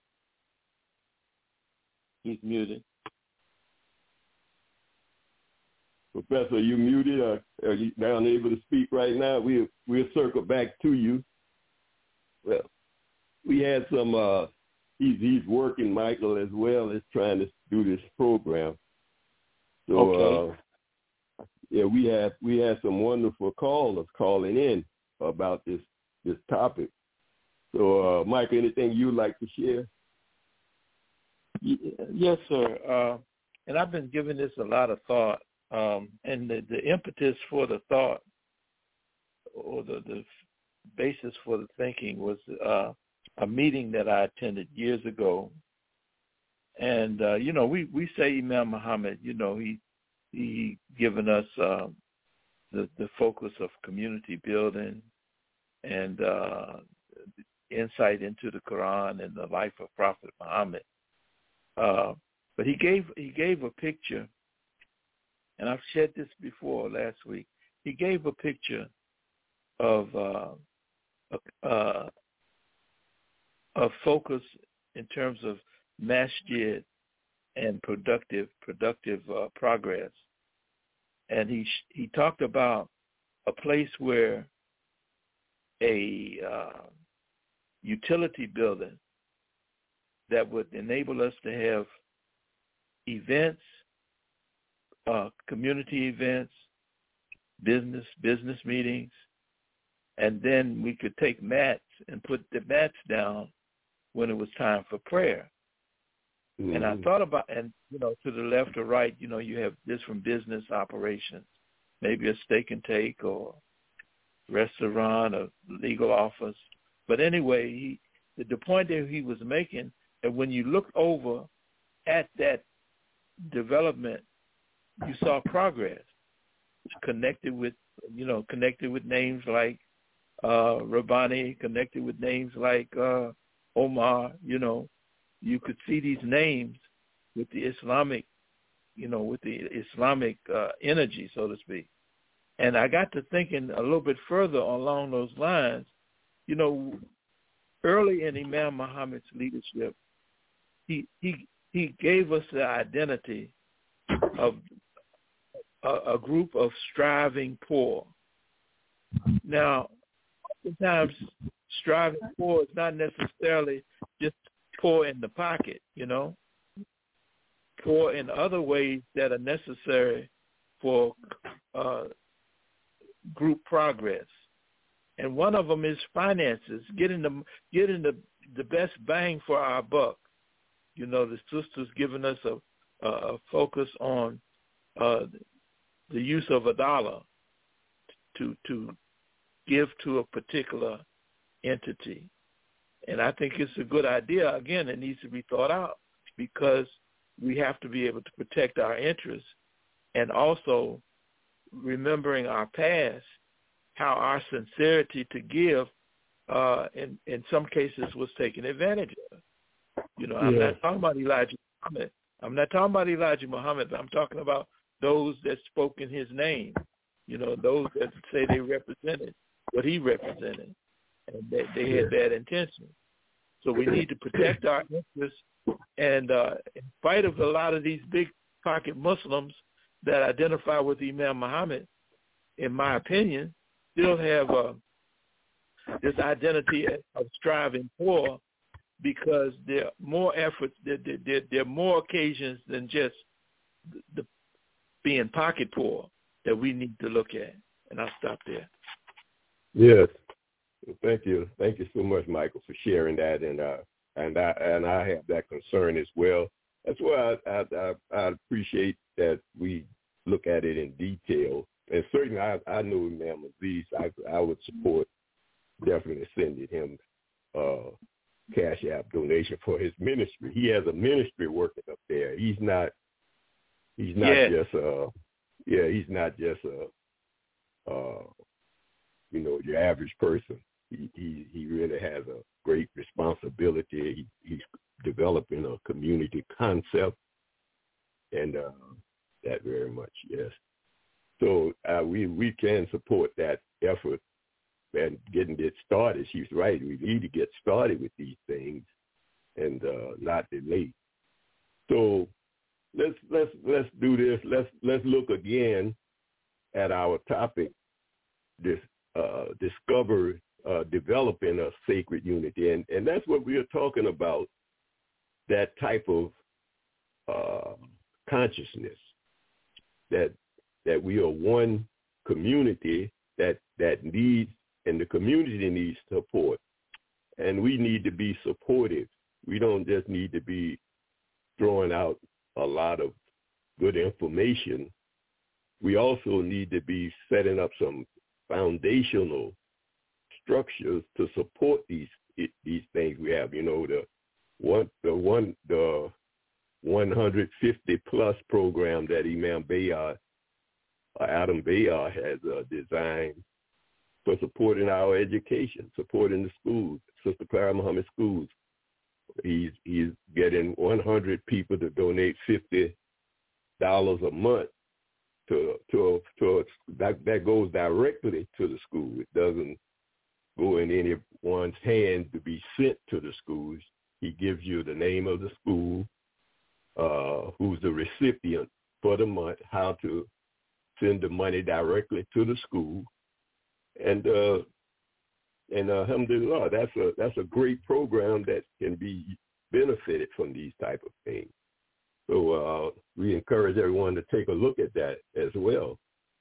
[SPEAKER 7] He's muted.
[SPEAKER 6] Professor, are you muted? Or are you unable to speak right now? We'll, we'll circle back to you. Well, we had some, uh, he's, he's working, Michael, as well as trying to do this program. So,
[SPEAKER 7] okay.
[SPEAKER 6] uh, yeah, we have we have some wonderful callers calling in about this, this topic. So, uh, Michael, anything you'd like to share?
[SPEAKER 7] Yes, sir. Uh, and I've been giving this a lot of thought. Um, and the, the impetus for the thought or the, the basis for the thinking was uh, a meeting that I attended years ago. And, uh, you know, we, we say Imam Muhammad, you know, he he given us uh, the, the focus of community building and uh, insight into the Quran and the life of Prophet Muhammad. Uh, but he gave he gave a picture. And I've shared this before last week. He gave a picture of uh, a, uh, a focus in terms of masjid and productive productive uh, progress. And he he talked about a place where a uh, utility building that would enable us to have events, Uh, community events, business business meetings, and then we could take mats and put the mats down when it was time for prayer. Mm-hmm. And I thought about, and you know, to the left or right, you know, you have different business operations, maybe a steak and take or restaurant or legal office. But anyway, he, the, the point that he was making, that when you look over at that development, you saw progress connected with, you know, connected with names like uh, Rabbani, connected with names like uh, Omar. You know, you could see these names with the Islamic, you know, with the Islamic uh, energy, so to speak. And I got to thinking a little bit further along those lines. You know, early in Imam Muhammad's leadership, he he he gave us the identity of a, a group of striving poor. Now, sometimes striving poor is not necessarily just poor in the pocket, you know, poor in other ways that are necessary for uh, group progress. And one of them is finances, getting the getting the, the best bang for our buck. You know, the sisters giving us a, a focus on uh, the use of a dollar to to give to a particular entity. And I think it's a good idea. Again, it needs to be thought out because we have to be able to protect our interests and also remembering our past, how our sincerity to give uh, in, in some cases was taken advantage of. You know, I'm yeah. not talking about Elijah Muhammad. I'm not talking about Elijah Muhammad. I'm talking about those that spoke in his name, you know, those that say they represented what he represented, and they, they had bad intentions. So we need to protect our interests, and uh, in spite of a lot of these big pocket Muslims that identify with Imam Muhammad, in my opinion, still have uh, this identity of striving poor
[SPEAKER 12] because there are more efforts, there, there, there, there are more occasions than just the, the being pocket poor that we need to look at. And I'll stop there.
[SPEAKER 6] Yes. Well, thank you. Thank you so much, Michael, for sharing that. And uh, and I and I have that concern as well. That's why I, I, I, I appreciate that we look at it in detail. And certainly I, I know Imam Aziz, I, I would support definitely sending him uh, Cash App donation for his ministry. He has a ministry working up there. He's not, he's not
[SPEAKER 12] yeah.
[SPEAKER 6] just, uh, yeah, he's not just a, uh, you know, your average person. He, he, he really has a great responsibility. He, he's developing a community concept, and uh, that very much, yes. So uh, we we can support that effort and getting it started. She's right. We need to get started with these things and uh, not delay. So let's let's let's do this. Let's let's look again at our topic. This uh, discover uh, developing a sacred unity, and and that's what we are talking about. That type of uh, consciousness that that we are one community that that needs, and the community needs support, and we need to be supportive. We don't just need to be throwing out a lot of good information. We also need to be setting up some foundational structures to support these these things we have. You know, the one the one the one hundred fifty plus program that Imam Bayard, uh, Adam Bayard has uh, designed for supporting our education, supporting the schools, Sister Clara Muhammad schools. He's he's getting one hundred people to donate fifty dollars a month to to to that that goes directly to the school. It doesn't go in anyone's hands to be sent to the schools. He gives you the name of the school, uh, who's the recipient for the month, how to send the money directly to the school, and uh, and uh, alhamdulillah, that's a that's a great program that can be benefited from these type of things. So uh, we encourage everyone to take a look at that as well,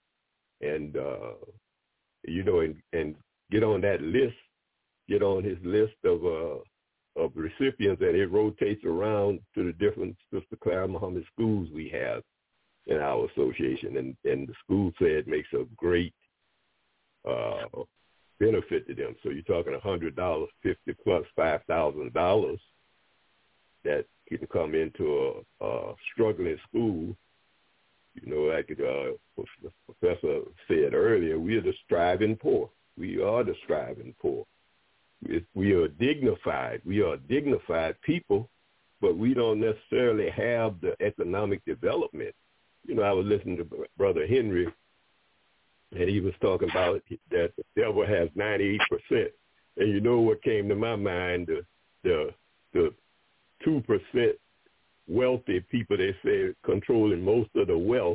[SPEAKER 6] and uh, you know, and, and get on that list, get on his list of uh, of recipients, and it rotates around to the different Sister Clara Muhammad schools we have in our association, and, and the school said it makes a great uh, benefit to them. So you're talking one hundred dollars, fifty plus five thousand dollars that can come into a, a struggling school. You know, like uh, the professor said earlier, we are the striving poor. We are the striving poor. We are dignified. We are dignified people, but we don't necessarily have the economic development. You know, I was listening to Brother Henry, and he was talking about that the devil has ninety-eight percent. And you know what came to my mind? The the the two percent wealthy people, they say, controlling most of the wealth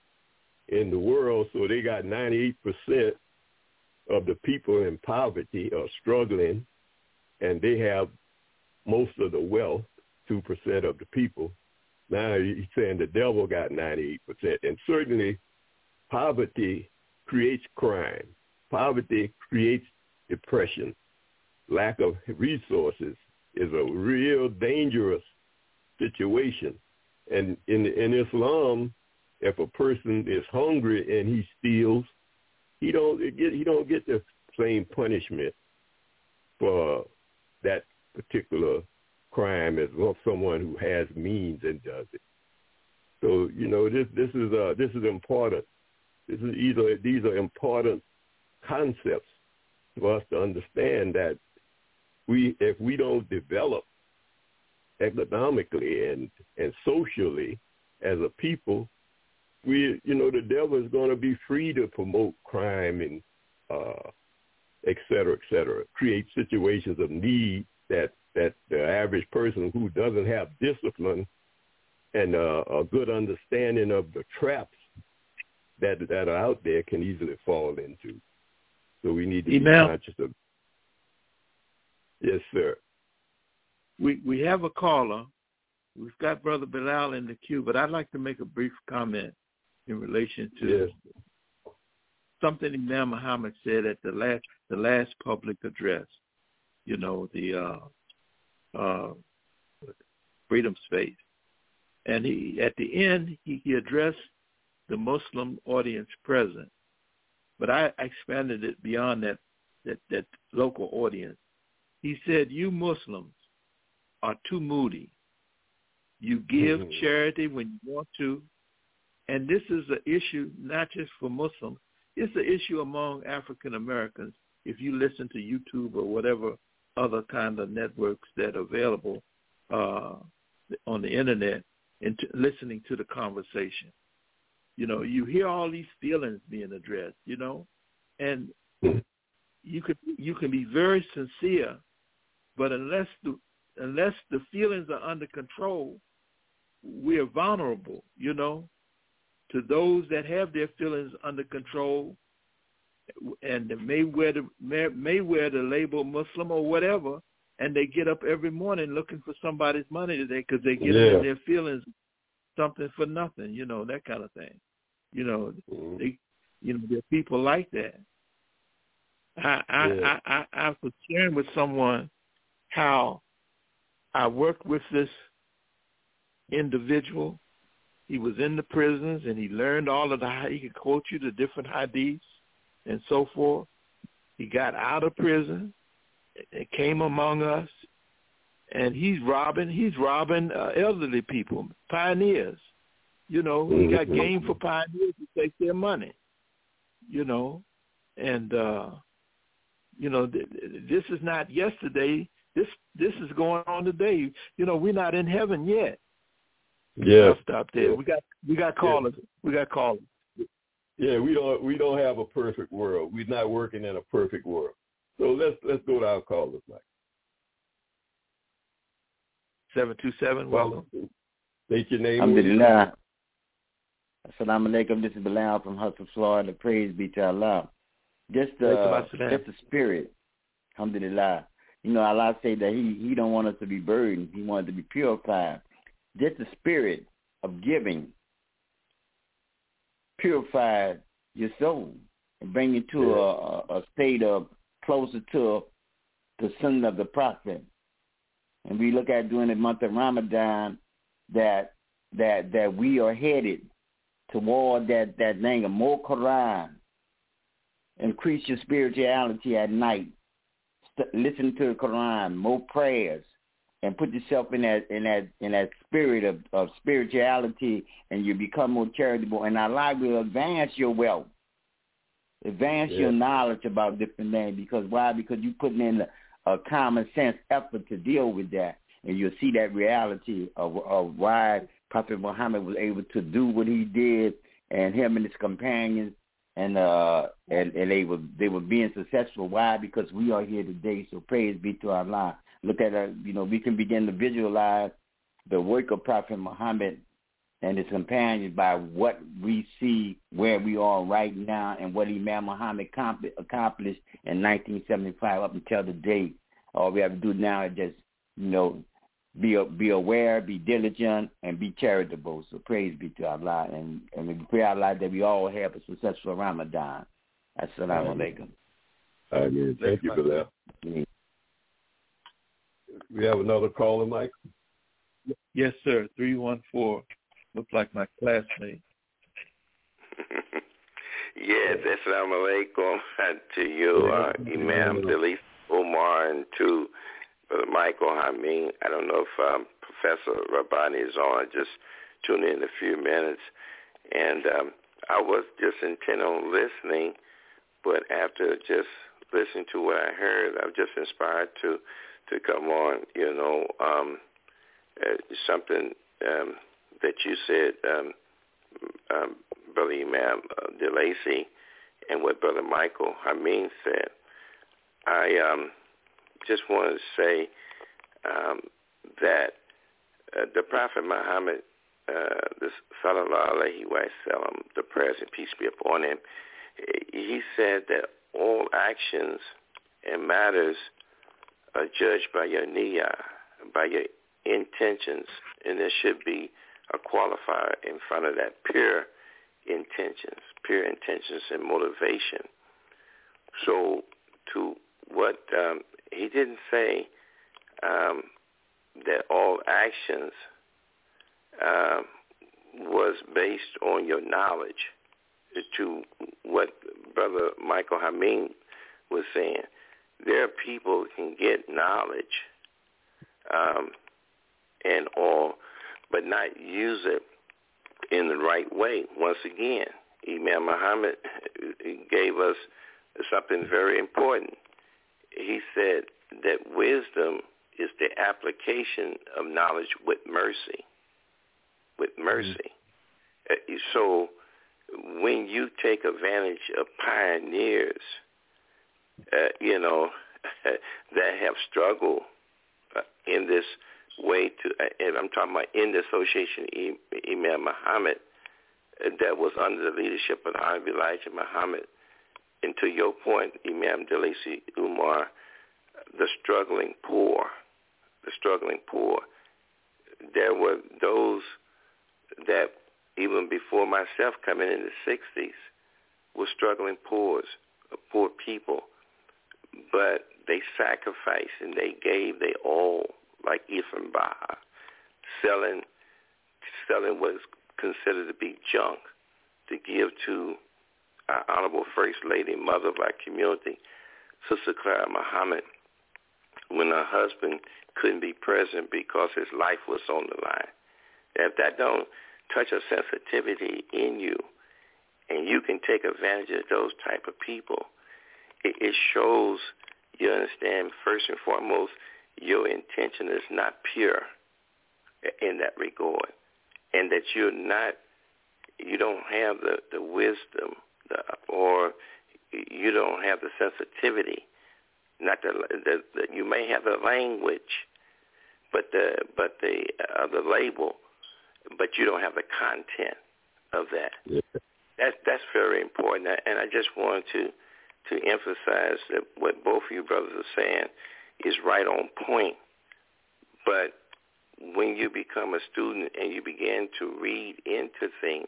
[SPEAKER 6] in the world. So they got ninety-eight percent of the people in poverty are struggling, and they have most of the wealth, two percent of the people. Now he's saying the devil got ninety-eight percent. And certainly poverty creates crime. Poverty creates depression. Lack of resources is a real dangerous situation. And in, in Islam, if a person is hungry and he steals, he don't get he don't get the same punishment for that particular crime as someone who has means and does it. So you know this this is uh this is important. This is either these are important concepts for us to understand that we if we don't develop economically and and socially as a people, we, you know, the devil is going to be free to promote crime and uh, et cetera, et cetera, create situations of need that, that the average person who doesn't have discipline and uh, a good understanding of the traps that that are out there can easily fall into. So we need to
[SPEAKER 12] Email.
[SPEAKER 6] be conscious of. Yes, sir.
[SPEAKER 12] we we have a caller. We've got Brother Bilal in the queue, but I'd like to make a brief comment in relation to yes. something Imam Muhammad said at the last the last public address. You know, the uh, uh, freedom space, and he at the end he, he addressed the Muslim audience present, but I expanded it beyond that that that local audience. He said, "You Muslims are too moody. You give mm-hmm. charity when you want to." And this is an issue not just for Muslims. It's an issue among African Americans. If you listen to YouTube or whatever other kind of networks that are available uh, on the Internet and to, listening to the conversation, you know, you hear all these feelings being addressed, you know, and you could you can be very sincere, but unless the unless the feelings are under control, we are vulnerable, you know, to those that have their feelings under control and may wear the may, may wear the label Muslim or whatever, and they get up every morning looking for somebody's money today because they get
[SPEAKER 6] yeah.
[SPEAKER 12] in their feelings something for nothing, you know, that kind of thing. You know, mm-hmm. they, you know, there are people like that. I I, yeah. I, I I was sharing with someone how I worked with this individual. He was in the prisons, and he learned all of the, he could quote you the different hadiths and so forth. He got out of prison and came among us, and he's robbing, he's robbing uh, elderly people, pioneers. You know, he got game for pioneers to take their money, you know, and, uh, you know, th- this is not yesterday. This this is going on today. You know, we're not in heaven yet.
[SPEAKER 6] Yeah.
[SPEAKER 12] I'll stop there. Yeah. We got we got callers. Yeah. We got callers.
[SPEAKER 6] Yeah, we don't we don't have a perfect world. We're not working in a perfect world. So let's let's go to our callers, Mike.
[SPEAKER 12] Seven two seven. Welcome.
[SPEAKER 6] State your name.
[SPEAKER 13] Alhamdulillah. Assalamu alaikum. This is Bilal from Hudson, Florida. Praise be to Allah. Just the just the spirit. Alhamdulillah. You know, Allah say that he, he don't want us to be burdened. He wanted to be purified. Just the spirit of giving purify your soul and bring you to yeah. a, a state of closer to the sunnah of the prophet. And we look at during the month of Ramadan that that that we are headed toward that, that thing of more Quran. Increase your spirituality at night. Listen to the Quran, more prayers, and put yourself in that in that in that spirit of, of spirituality, and you become more charitable. And Allah will advance your wealth, advance yeah. your knowledge about different things. Because why? Because you're putting in a, a common sense effort to deal with that, and you'll see that reality of, of why Prophet Muhammad was able to do what he did, and him and his companions. And uh and, and they were they were being successful. Why? Because we are here today. So praise be to Allah. Look at our, you know, we can begin to visualize the work of Prophet Muhammad and his companions by what we see where we are right now and what Imam Muhammad accomplished in nineteen seventy-five up until the day. All we have to do now is just, you know, be be aware, be diligent, and be charitable. So praise be to Allah, and, and we pray Allah that we all have a successful Ramadan. Assalamu alaikum.
[SPEAKER 6] Amen. Thank you for that. We have another caller, Mike.
[SPEAKER 12] Yes, sir. three one four. Looks like my classmate.
[SPEAKER 14] Yes, assalamu alaikum to you, uh, Imam Delis Omar, and to Brother Michael Hameen. I don't know if um, Professor Rabbani is on. Just tune in a few minutes. And um, I was just intent on listening, but after just listening to what I heard, I'm just inspired to, to come on, you know, um, uh, something um, that you said, um, um, Brother Imam uh, DeLacy, and what Brother Michael Hameen said. I um, just want to say um, that uh, the Prophet Muhammad, uh, the Sallallahu Alaihi Wasallam, the prayers and peace be upon him, he said that all actions and matters are judged by your niyyah, by your intentions, and there should be a qualifier in front of that, pure intentions, pure intentions and motivation. So to what um, he didn't say um, that all actions uh, was based on your knowledge. To what Brother Michael Hameen was saying, there are people who can get knowledge um, and all, but not use it in the right way. Once again, Imam Muhammad gave us something very important. He said that wisdom is the application of knowledge with mercy. With mercy. Mm-hmm. So when you take advantage of pioneers, uh, you know, that have struggled uh, in this way to, uh, and I'm talking about in the association, Imam Muhammad, uh, that was under the leadership of Honorable Elijah Muhammad, and to your point, Imam Dalisi Umar, the struggling poor, the struggling poor, there were those that even before myself coming in the sixties were struggling poors, poor people, but they sacrificed and they gave their all, like Ephraim Baha, selling, selling what is considered to be junk to give to our Honorable First Lady, mother of our community, Sister Clara Muhammad, when her husband couldn't be present because his life was on the line. If that don't touch a sensitivity in you, and you can take advantage of those type of people, it, it shows you understand, first and foremost, your intention is not pure in that regard, and that you're not, you don't have the, the wisdom, the, or you don't have the sensitivity. Not the, the, the you may have the language, but the but the uh, the label, but you don't have the content of that. Yeah. That's that's very important, and I just wanted to to emphasize that what both of you brothers are saying is right on point. But when you become a student and you begin to read into things,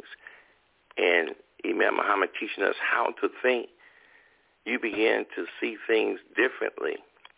[SPEAKER 14] and Imam Muhammad teaching us how to think, you begin to see things differently.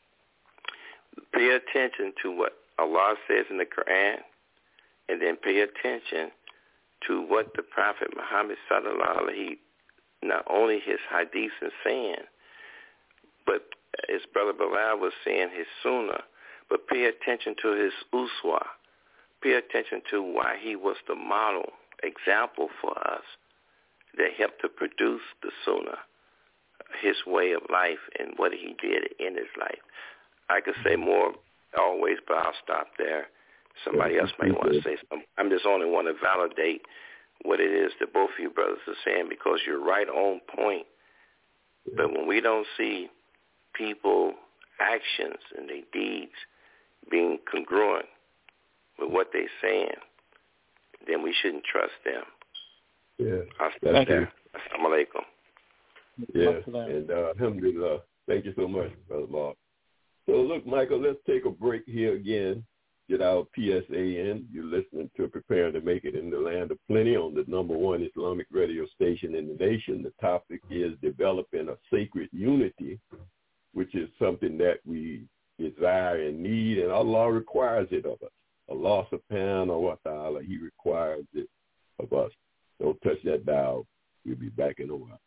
[SPEAKER 14] Pay attention to what Allah says in the Quran, and then pay attention to what the Prophet Muhammad sallallahu alaihi, not only his hadiths and saying, but as Brother Bilal was saying, his sunnah, but pay attention to his uswa. Pay attention to why he was the model example for us that helped to produce the sunnah, his way of life and what he did in his life. I could say more always, but I'll stop there. Somebody else may want to say something. I'm just only want to validate what it is that both of you brothers are saying, because you're right on point. But when we don't see people actions and their deeds being congruent with what they're saying, then we shouldn't trust them.
[SPEAKER 6] Yeah.
[SPEAKER 14] I'll stop there. Assalamu alaikum.
[SPEAKER 6] Yeah, and uh, alhamdulillah. Thank you so much, Brother Mark. So look, Michael, let's take a break here again. Get our P S A in. You're listening to Preparing to Make It in the Land of Plenty on the number one Islamic radio station in the nation. The topic is developing a sacred unity, which is something that we desire and need, and Allah requires it of us. Allah subhanahu wa ta'ala, he requires it of us. Don't touch that dial. We'll be back in a while.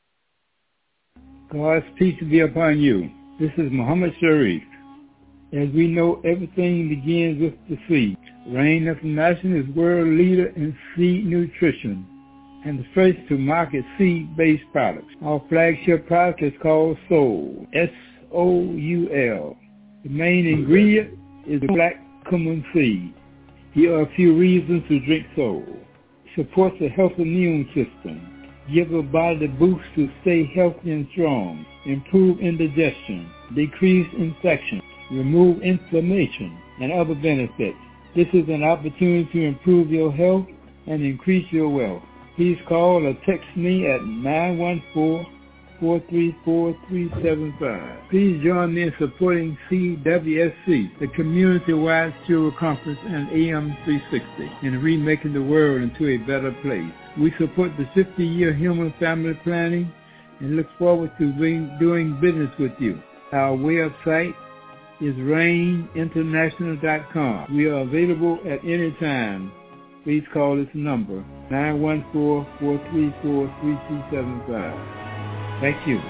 [SPEAKER 15] God's peace be upon you. This is Muhammad Sharif. As we know, everything begins with the seed. Reign International is world leader in seed nutrition and the first to market seed-based products. Our flagship product is called Soul, S O U L. The main ingredient is black cumin seed. Here are a few reasons to drink Soul. Supports a healthy immune system. Give the body the boost to stay healthy and strong. Improve indigestion. Decrease infection. Remove inflammation and other benefits. This is an opportunity to improve your health and increase your wealth. Please call or text me at nine one four, four three four, three seven five. Please join me in supporting C W S C, the Community-Wide Cure Conference and A M three sixty, in remaking the world into a better place. We support the fifty-year Human Family Planning and look forward to being, doing business with you. Our website is rain international dot com. We are available at any time. Please call this number, nine one four, four three four, three two seven five. Thank you.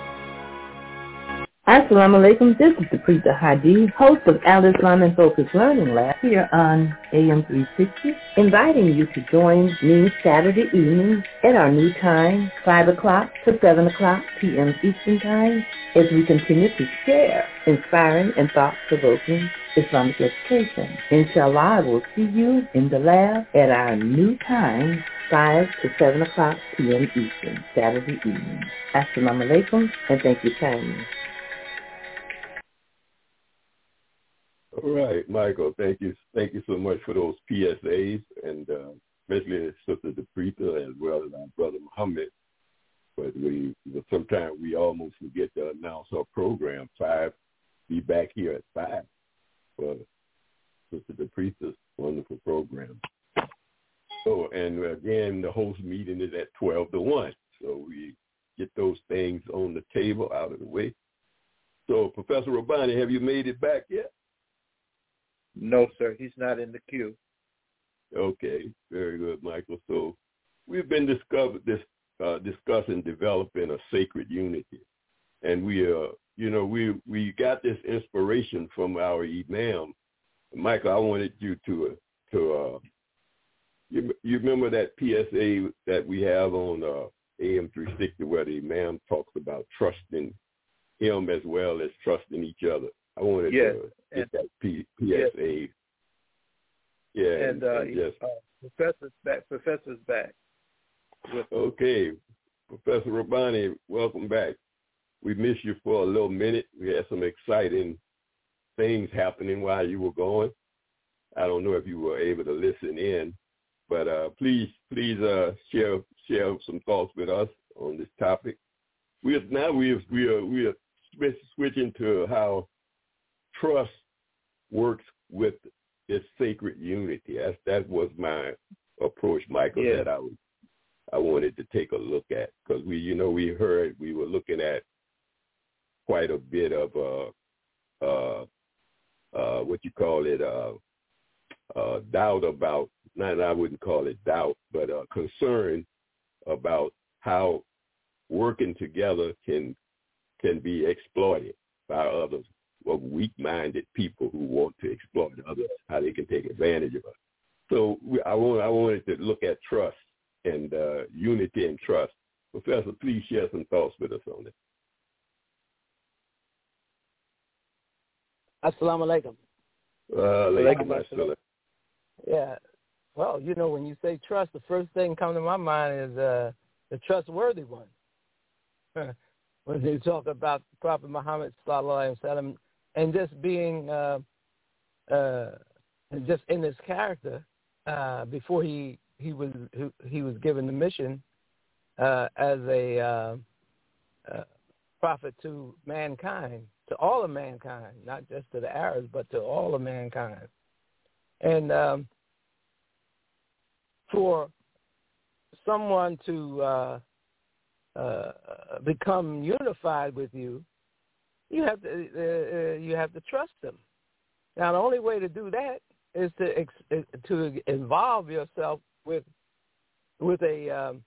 [SPEAKER 16] Assalamu alaikum. This is the Preeta Hadi, host of Al Islam and Focus Learning Lab here on A M three sixty, inviting you to join me Saturday evenings at our new time, five o'clock to seven o'clock p m Eastern Time, as we continue to share inspiring and thought-provoking Islamic education. Inshallah, I will see you in the lab at our new time, five to seven o'clock p m Eastern, Saturday evening. Assalamu alaikum, and thank you kindly.
[SPEAKER 6] All right, Michael, thank you. Thank you so much for those P S As, and uh, especially Sister DePreta as well as our brother Muhammad. But we, sometimes we almost forget to announce our program. Five, be back here at five for Sister DePreta's wonderful program. So, and again, the host meeting is at twelve to one. So we get those things on the table out of the way. So, Professor Rabbani, have you made it back yet?
[SPEAKER 12] No, sir. He's not in the queue.
[SPEAKER 6] Okay, very good, Michael. So we've been discovered this uh, discussing developing a sacred unity, and we, uh, you know, we we got this inspiration from our Imam, Michael. I wanted you to uh, to uh, you, you remember that P S A that we have on uh, A M three sixty where the Imam talks about trusting him as well as trusting each other. I wanted
[SPEAKER 12] yes.
[SPEAKER 6] to get that P- PSA.
[SPEAKER 12] Yes.
[SPEAKER 6] Yeah,
[SPEAKER 12] and, uh,
[SPEAKER 6] and just,
[SPEAKER 12] uh, Professor's back. Professor's back.
[SPEAKER 6] Okay, Professor Rabbani, welcome back. We missed you for a little minute. We had some exciting things happening while you were going. I don't know if you were able to listen in, but uh, please, please uh, share share some thoughts with us on this topic. We are, now we are, we are we are switching to how trust works with this sacred unity. That's, that was my approach, Michael,
[SPEAKER 12] yeah.
[SPEAKER 6] that I was, I wanted to take a look at, because we, you know, we heard, we were looking at quite a bit of, uh, uh, uh, what you call it, uh, uh, doubt about, not, I wouldn't call it doubt, but uh, concern about how working together can can be exploited by others, of weak-minded people who want to exploit others, how they can take advantage of us. So we, I, want, I wanted to look at trust and uh, unity and trust. Professor, please share some thoughts with us on this.
[SPEAKER 1] Assalamu alaikum.
[SPEAKER 6] Uh, alaikum assalam.
[SPEAKER 1] Yeah. Well, you know, when you say trust, the first thing come to my mind is uh, the trustworthy one. When you talk about Prophet Muhammad sallallahu alaihi wasallam and just being uh, uh, just in his character uh, before he he was he was given the mission uh, as a uh, uh, prophet to mankind, to all of mankind, not just to the Arabs, but to all of mankind. And um, for someone to uh, uh, become unified with you, you have to uh, you have to trust them. Now, the only way to do that is to ex- to involve yourself with with a um,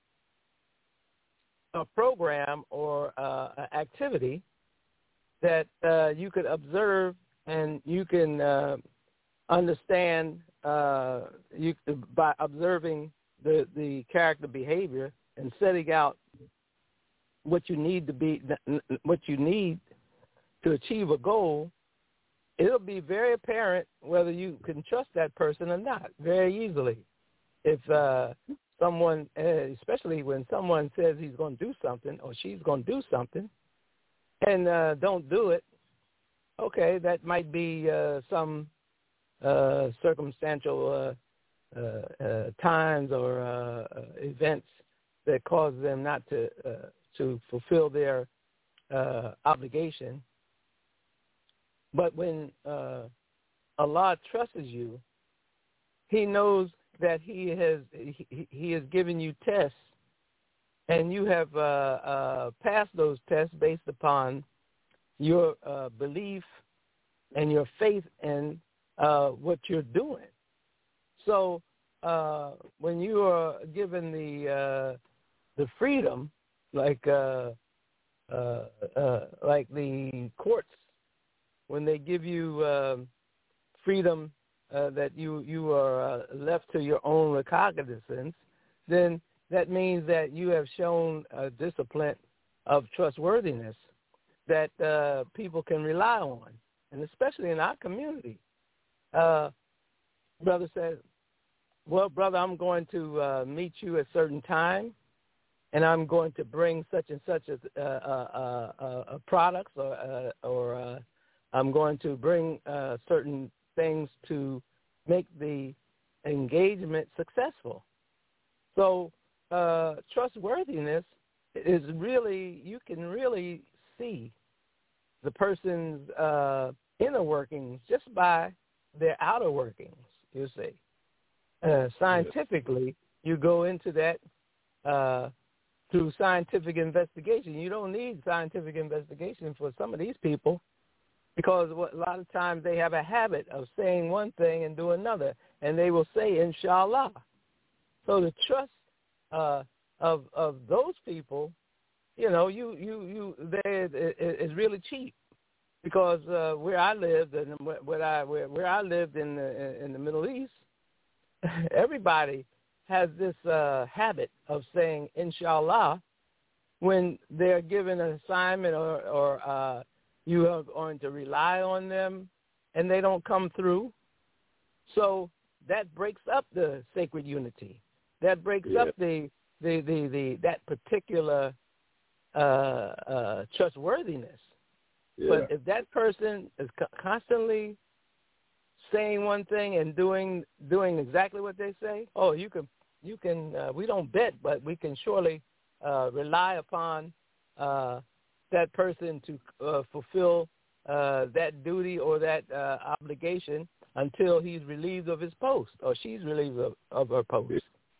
[SPEAKER 1] a program or uh, an activity that uh, you could observe and you can uh, understand uh, you by observing the, the character behavior and setting out what you need to be what you need to achieve a goal. It'll be very apparent whether you can trust that person or not very easily. If uh, someone, especially when someone says he's going to do something or she's going to do something and uh, don't do it, okay, that might be uh, some uh, circumstantial uh, uh, uh, times or uh, uh, events that cause them not to uh, to fulfill their uh, obligation. But when uh, Allah trusts you, He knows that He has He, he has given you tests, and you have uh, uh, passed those tests based upon your uh, belief and your faith in uh, what you're doing. So uh, when you are given the uh, the freedom, like uh, uh, uh, like the courts, when they give you uh, freedom uh, that you you are uh, left to your own recognizance, then that means that you have shown a discipline of trustworthiness that uh, people can rely on, and especially in our community. Uh, brother said, well, brother, I'm going to uh, meet you at a certain time, and I'm going to bring such and such a, uh, uh, uh, uh, products, or, uh, or uh, I'm going to bring uh, certain things to make the engagement successful. So uh, trustworthiness is really, you can really see the person's uh, inner workings just by their outer workings, you see. Uh, scientifically, you go into that uh, through scientific investigation. You don't need scientific investigation for some of these people, because what, a lot of times they have a habit of saying one thing and do another, and they will say, inshallah. So the trust uh, of of those people, you know, you you you they is really cheap, because uh, where I lived and where I where, where I lived in the in the Middle East, everybody has this uh, habit of saying inshallah when they're given an assignment, or, or uh, you are going to rely on them and they don't come through. So that breaks up the sacred unity. That breaks yeah. up the, the, the, the that particular uh, uh, trustworthiness. Yeah. But if that person is co- constantly saying one thing and doing doing exactly what they say, oh, you can you can uh, we don't bet, but we can surely uh, rely upon uh, that person to uh, fulfill uh, that duty or that uh, obligation until he's relieved of his post or she's relieved of, of her post.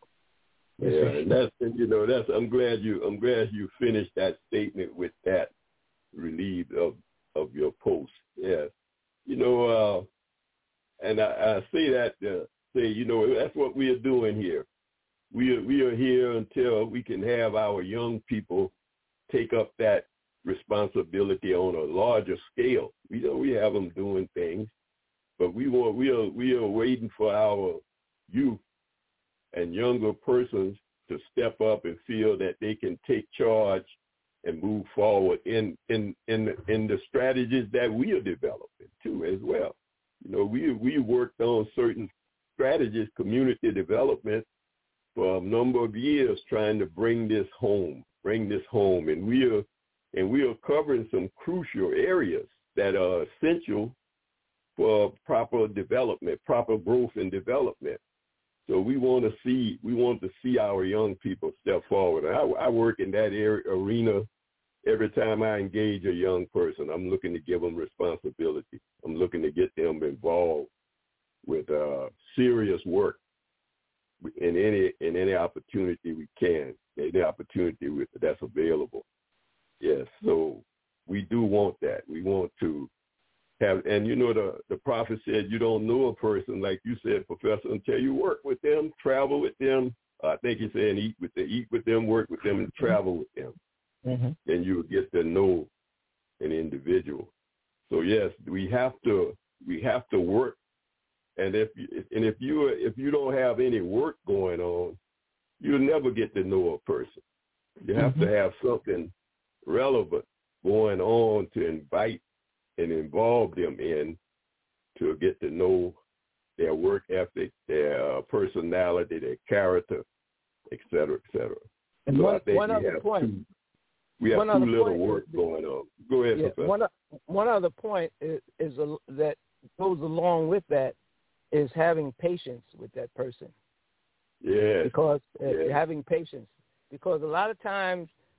[SPEAKER 6] Yeah, and that's you know that's I'm glad you I'm glad you finished that statement with that, relieved of of your post. Yeah, you know. Uh, And I, I say that to say, you know, that's what we are doing here. We are, we are here until we can have our young people take up that responsibility on a larger scale. We know we have them doing things, but we want we are we are waiting for our youth and younger persons to step up and feel that they can take charge and move forward in in in in the strategies that we are developing too as well. You know, we we worked on certain strategies, community development, for a number of years, trying to bring this home, bring this home, and we are and we are covering some crucial areas that are essential for proper development, proper growth and development. So we want to see we want to see our young people step forward. I, I work in that area, arena. Every time I engage a young person, I'm looking to give them responsibility. I'm looking to get them involved with uh, serious work in any in any opportunity we can, any opportunity with, that's available. Yes, so we do want that. We want to have, and you know, the, the prophet said you don't know a person, like you said, Professor, until you work with them, travel with them. Uh, I think he's saying eat with them, eat with them, work with them, and travel with them. Mm-hmm. And you get to know an individual. So yes, we have to we have to work, and if you, and if you if you don't have any work going on, you'll never get to know a person. You have mm-hmm. to have something relevant going on to invite and involve them in, to get to know their work ethic, their personality, their character, et cetera, et cetera.
[SPEAKER 1] And
[SPEAKER 6] so
[SPEAKER 1] one,
[SPEAKER 6] I think
[SPEAKER 1] one
[SPEAKER 6] we
[SPEAKER 1] other
[SPEAKER 6] have
[SPEAKER 1] point.
[SPEAKER 6] Two, we have
[SPEAKER 1] one
[SPEAKER 6] too little
[SPEAKER 1] point
[SPEAKER 6] work
[SPEAKER 1] is,
[SPEAKER 6] going on. Go ahead,
[SPEAKER 1] yeah,
[SPEAKER 6] Professor.
[SPEAKER 1] One, one other point is, is a, that goes along with that is having patience with that person.
[SPEAKER 6] Yeah.
[SPEAKER 1] Because uh,
[SPEAKER 6] yes.
[SPEAKER 1] having patience. Because a lot of times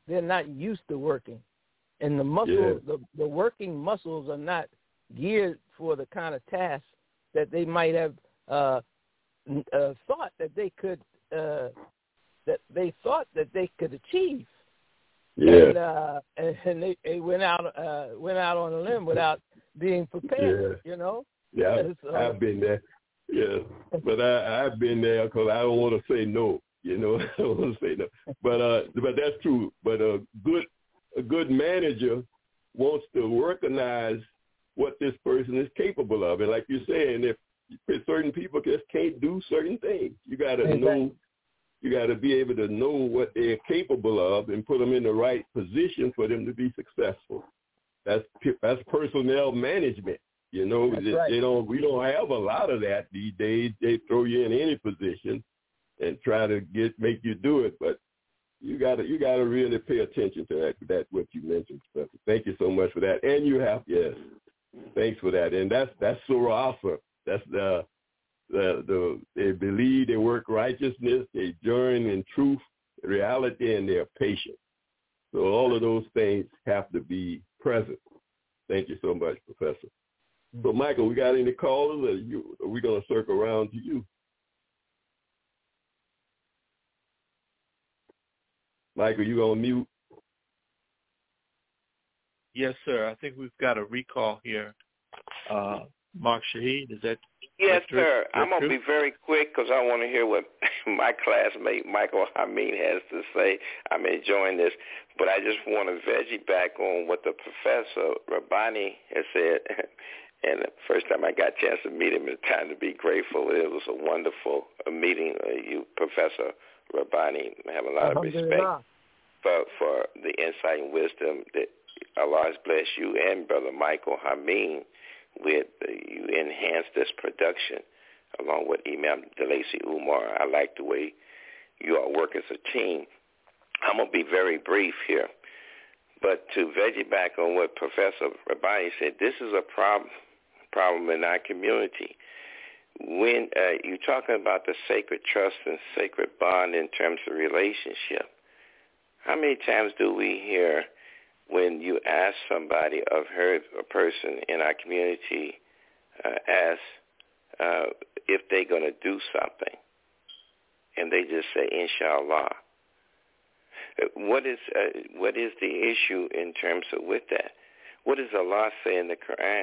[SPEAKER 1] they're not used to working, and the muscles, yeah. the the working muscles are not geared for the kind of tasks that they might have uh, uh, thought that they could uh, that they thought that they could achieve.
[SPEAKER 6] Yeah.
[SPEAKER 1] And, uh, and, and they, they went out uh, went out on a limb without being prepared.
[SPEAKER 6] Yeah.
[SPEAKER 1] You know.
[SPEAKER 6] Yeah,
[SPEAKER 1] so,
[SPEAKER 6] I've been there. Yeah, but I I've been there because I don't want to say no. You know, I don't want to say no. But uh, but that's true. But a good a good manager wants to recognize what this person is capable of, and like you're saying, if, if certain people just can't do certain things, you got to
[SPEAKER 1] exactly.
[SPEAKER 6] know. You got to be able to know what they're capable of and put them in the right position for them to be successful. That's that's personnel management. You know, they,
[SPEAKER 1] right.
[SPEAKER 6] they don't. We don't have a lot of that these days. They throw you in any position and try to get make you do it. But you got to you got to really pay attention to that. That what you mentioned, Professor. Thank you so much for that. And you have yes, thanks for that. And that's that's Surah Asr. That's the. The, the, they believe, they work righteousness, they join in truth, reality, and they're patient. So all of those things have to be present. Thank you so much, Professor. So, Michael, we got any callers, or you, are we going to circle around to you? Michael, you on mute?
[SPEAKER 12] Yes, sir. I think we've got a recall here. Uh, Mark Shahid, is that
[SPEAKER 14] Yes,
[SPEAKER 12] That's
[SPEAKER 14] sir.
[SPEAKER 12] true.
[SPEAKER 14] I'm going to be very quick because I want to hear what my classmate Michael Hameen has to say. I'm enjoying this. But I just want to veggie back on what the Professor Rabbani has said. And the first time I got a chance to meet him, it's time to be grateful. It was a wonderful uh, meeting. Uh, you, Professor Rabbani, I have a lot of respect for, for the insight and wisdom that Allah has blessed you and Brother Michael Hameen with. Uh, you enhance this production along with Imam DeLacy Umar. I like the way you all work as a team. I'm going to be very brief here, but to veggie back on what Professor Rabbani said, this is a problem problem in our community. When uh, you're talking about the sacred trust and sacred bond in terms of relationship, how many times do we hear when you ask somebody, I've heard a person in our community uh, ask uh, if they're going to do something, and they just say, inshallah. What is uh, what is the issue in terms of with that? What does Allah say in the Quran?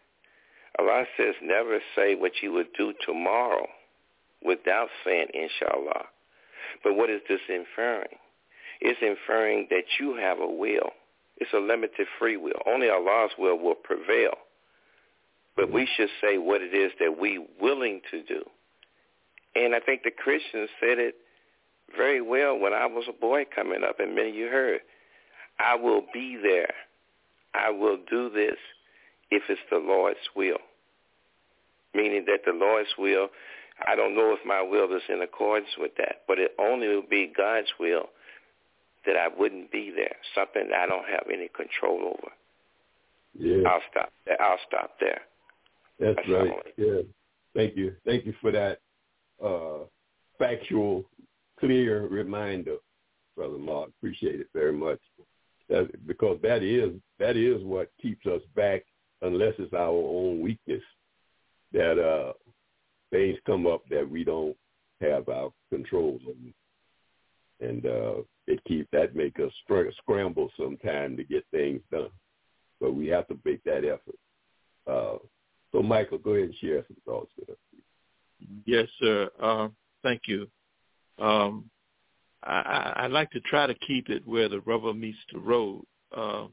[SPEAKER 14] Allah says never say what you would do tomorrow without saying inshallah. But what is this inferring? It's inferring that you have a will. It's a limited free will. Only Allah's will will prevail. But we should say what it is that we're willing to do. And I think the Christians said it very well when I was a boy coming up, and many of you heard, I will be there. I will do this if it's the Lord's will. Meaning that the Lord's will, I don't know if my will is in accordance with that, but it only will be God's will that I wouldn't be there, something that I don't have any control over.
[SPEAKER 6] Yeah.
[SPEAKER 14] I'll stop there. I'll stop there.
[SPEAKER 6] That's
[SPEAKER 14] That's
[SPEAKER 6] right.
[SPEAKER 14] only.
[SPEAKER 6] Yeah. Thank you. Thank you for that uh, factual, clear reminder, Brother Mark. Appreciate it very much. That, because that is that is what keeps us back, unless it's our own weakness, that uh, things come up that we don't have our control over. And uh, it keep that make us str- scramble sometime to get things done. But we have to make that effort. Uh, so, Michael, go ahead and share some thoughts with us.
[SPEAKER 12] Yes, sir. Uh, thank you. Um, I, I, I like to try to keep it where the rubber meets the road. Uh,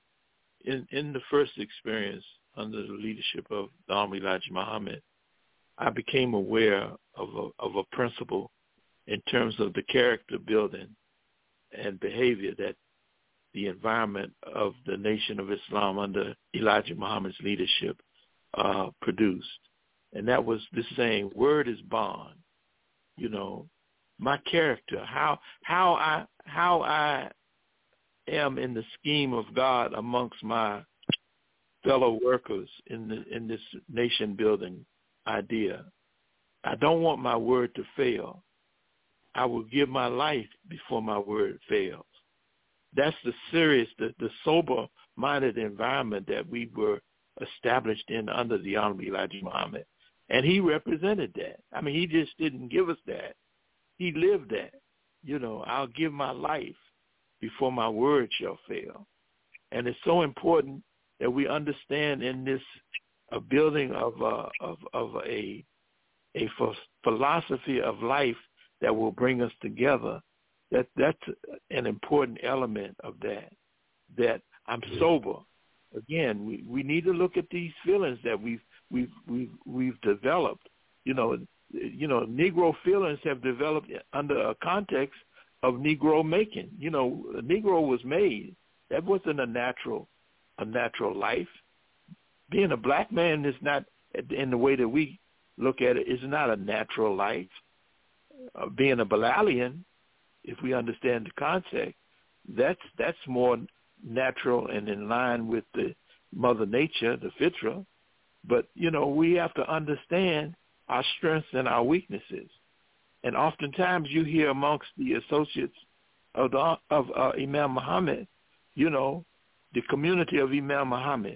[SPEAKER 12] in, in the first experience under the leadership of the Honorable Elijah Muhammad, I became aware of a, of a principle in terms of the character building and behavior that the environment of the Nation of Islam under Elijah Muhammad's leadership uh, produced. And that was the saying, word is bond. You know, my character, how how I how I am in the scheme of God amongst my fellow workers in the in this nation building idea. I don't want my word to fail. I will give my life before my word fails. that's the serious, the, the sober-minded environment that we were established in under the Honorable Elijah Muhammad. And he represented that. I mean, he just didn't give us that. He lived that. You know, I'll give my life before my word shall fail. And it's so important that we understand in this uh, building of, uh, of, of a, a philosophy of life that will bring us together, that that's an important element of that, that I'm sober. Again, we, we need to look at these feelings that we've we've we've we've developed. You know, you know, Negro feelings have developed under a context of Negro making. You know, a Negro was made. That wasn't a natural a natural life. Being a black man is not, in the way that we look at it, is not a natural life. Uh, being a Bilalian, if we understand the context, that's that's more natural and in line with the Mother Nature, the Fitra. But, you know, we have to understand our strengths and our weaknesses. And oftentimes you hear amongst the associates of, the, of uh, Imam Muhammad, you know, the community of Imam Muhammad.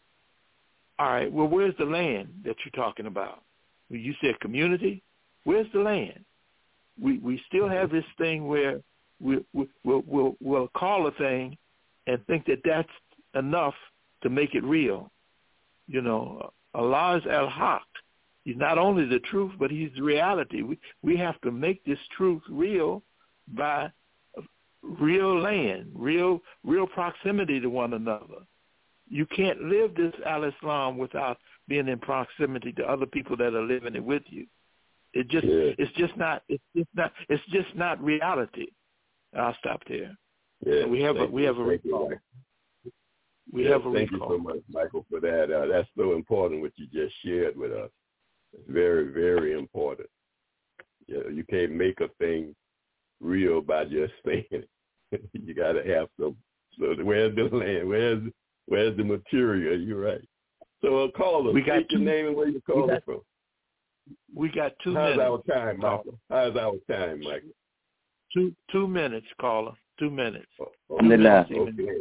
[SPEAKER 12] All right, well, where's the land that you're talking about? You said community. Where's the land? We we still have this thing where we, we, we'll, we'll, we'll call a thing and think that that's enough to make it real. You know, Allah is al-Haq. He's not only the truth, but he's the reality. We we have to make this truth real by real land, real real proximity to one another. You can't live this al-Islam without being in proximity to other people that are living it with you. It just yeah. it's just not it's just not it's just not reality. I'll stop there.
[SPEAKER 6] Yeah,
[SPEAKER 12] we have a we have a recall. We have a
[SPEAKER 6] thank
[SPEAKER 12] recall.
[SPEAKER 6] you so much, Michael, for that. Uh, that's so important what you just shared with us. It's very, very important. You know, you can't make a thing real by just saying it. You got to have some. So where's the land? Where's where's the material? You're right. So uh, call us.
[SPEAKER 12] We got
[SPEAKER 6] Take your name and where you calling from.
[SPEAKER 12] We got two
[SPEAKER 6] How's
[SPEAKER 12] minutes.
[SPEAKER 6] How's our time, Michael? How's our time, Michael?
[SPEAKER 12] Two two minutes, caller. Two minutes.
[SPEAKER 6] Oh,
[SPEAKER 12] two minutes
[SPEAKER 13] okay.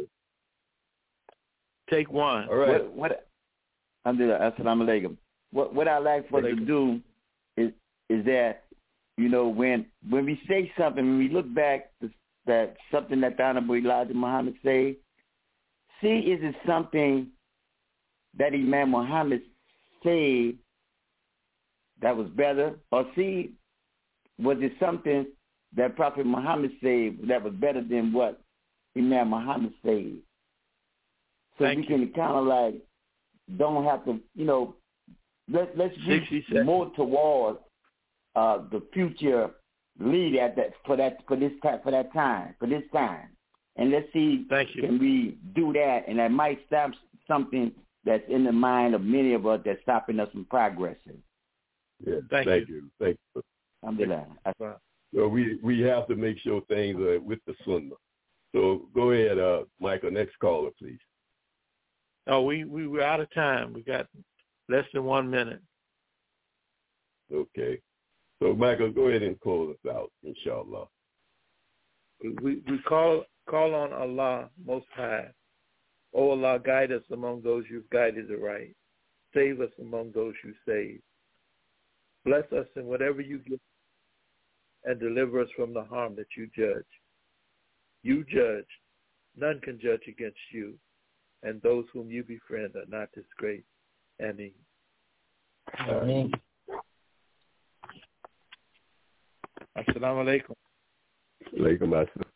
[SPEAKER 12] Take one.
[SPEAKER 6] All right.
[SPEAKER 13] What? what Assalamu alaikum. What what I like for us to do is is that, you know, when when we say something, when we look back to, that something that the Honorable Elijah Muhammad say, see, is it something that Imam Muhammad said that was better, or see, was it something that Prophet Muhammad said that was better than what Imam Muhammad said? So
[SPEAKER 12] Thank
[SPEAKER 13] we can kind of like don't have to, you know, let, let's reach more towards uh, the future lead at that for that for this time for that time for this time, and let's see,
[SPEAKER 12] Thank you.
[SPEAKER 13] Can we do that, and that might stop something that's in the mind of many of us that's stopping us from progressing.
[SPEAKER 6] Yeah,
[SPEAKER 12] thank,
[SPEAKER 6] thank
[SPEAKER 12] you.
[SPEAKER 6] you. Thank you.
[SPEAKER 13] Alhamdulillah.
[SPEAKER 6] So we we have to make sure things are with the Sunnah. So go ahead, uh, Michael. Next caller, please.
[SPEAKER 12] Oh, we we we're out of time. We got less than one minute.
[SPEAKER 6] Okay. So Michael, go ahead and close us out, inshallah.
[SPEAKER 12] We we call call on Allah Most High. Oh Allah, guide us among those you've guided aright. Save us among those you saved. Bless us in whatever you give, and deliver us from the harm that you judge. You judge. None can judge against you, and those whom you befriend are not disgraced. Ameen.
[SPEAKER 1] Ameen.
[SPEAKER 12] Assalamu alaikum.
[SPEAKER 6] Alaikum assalam.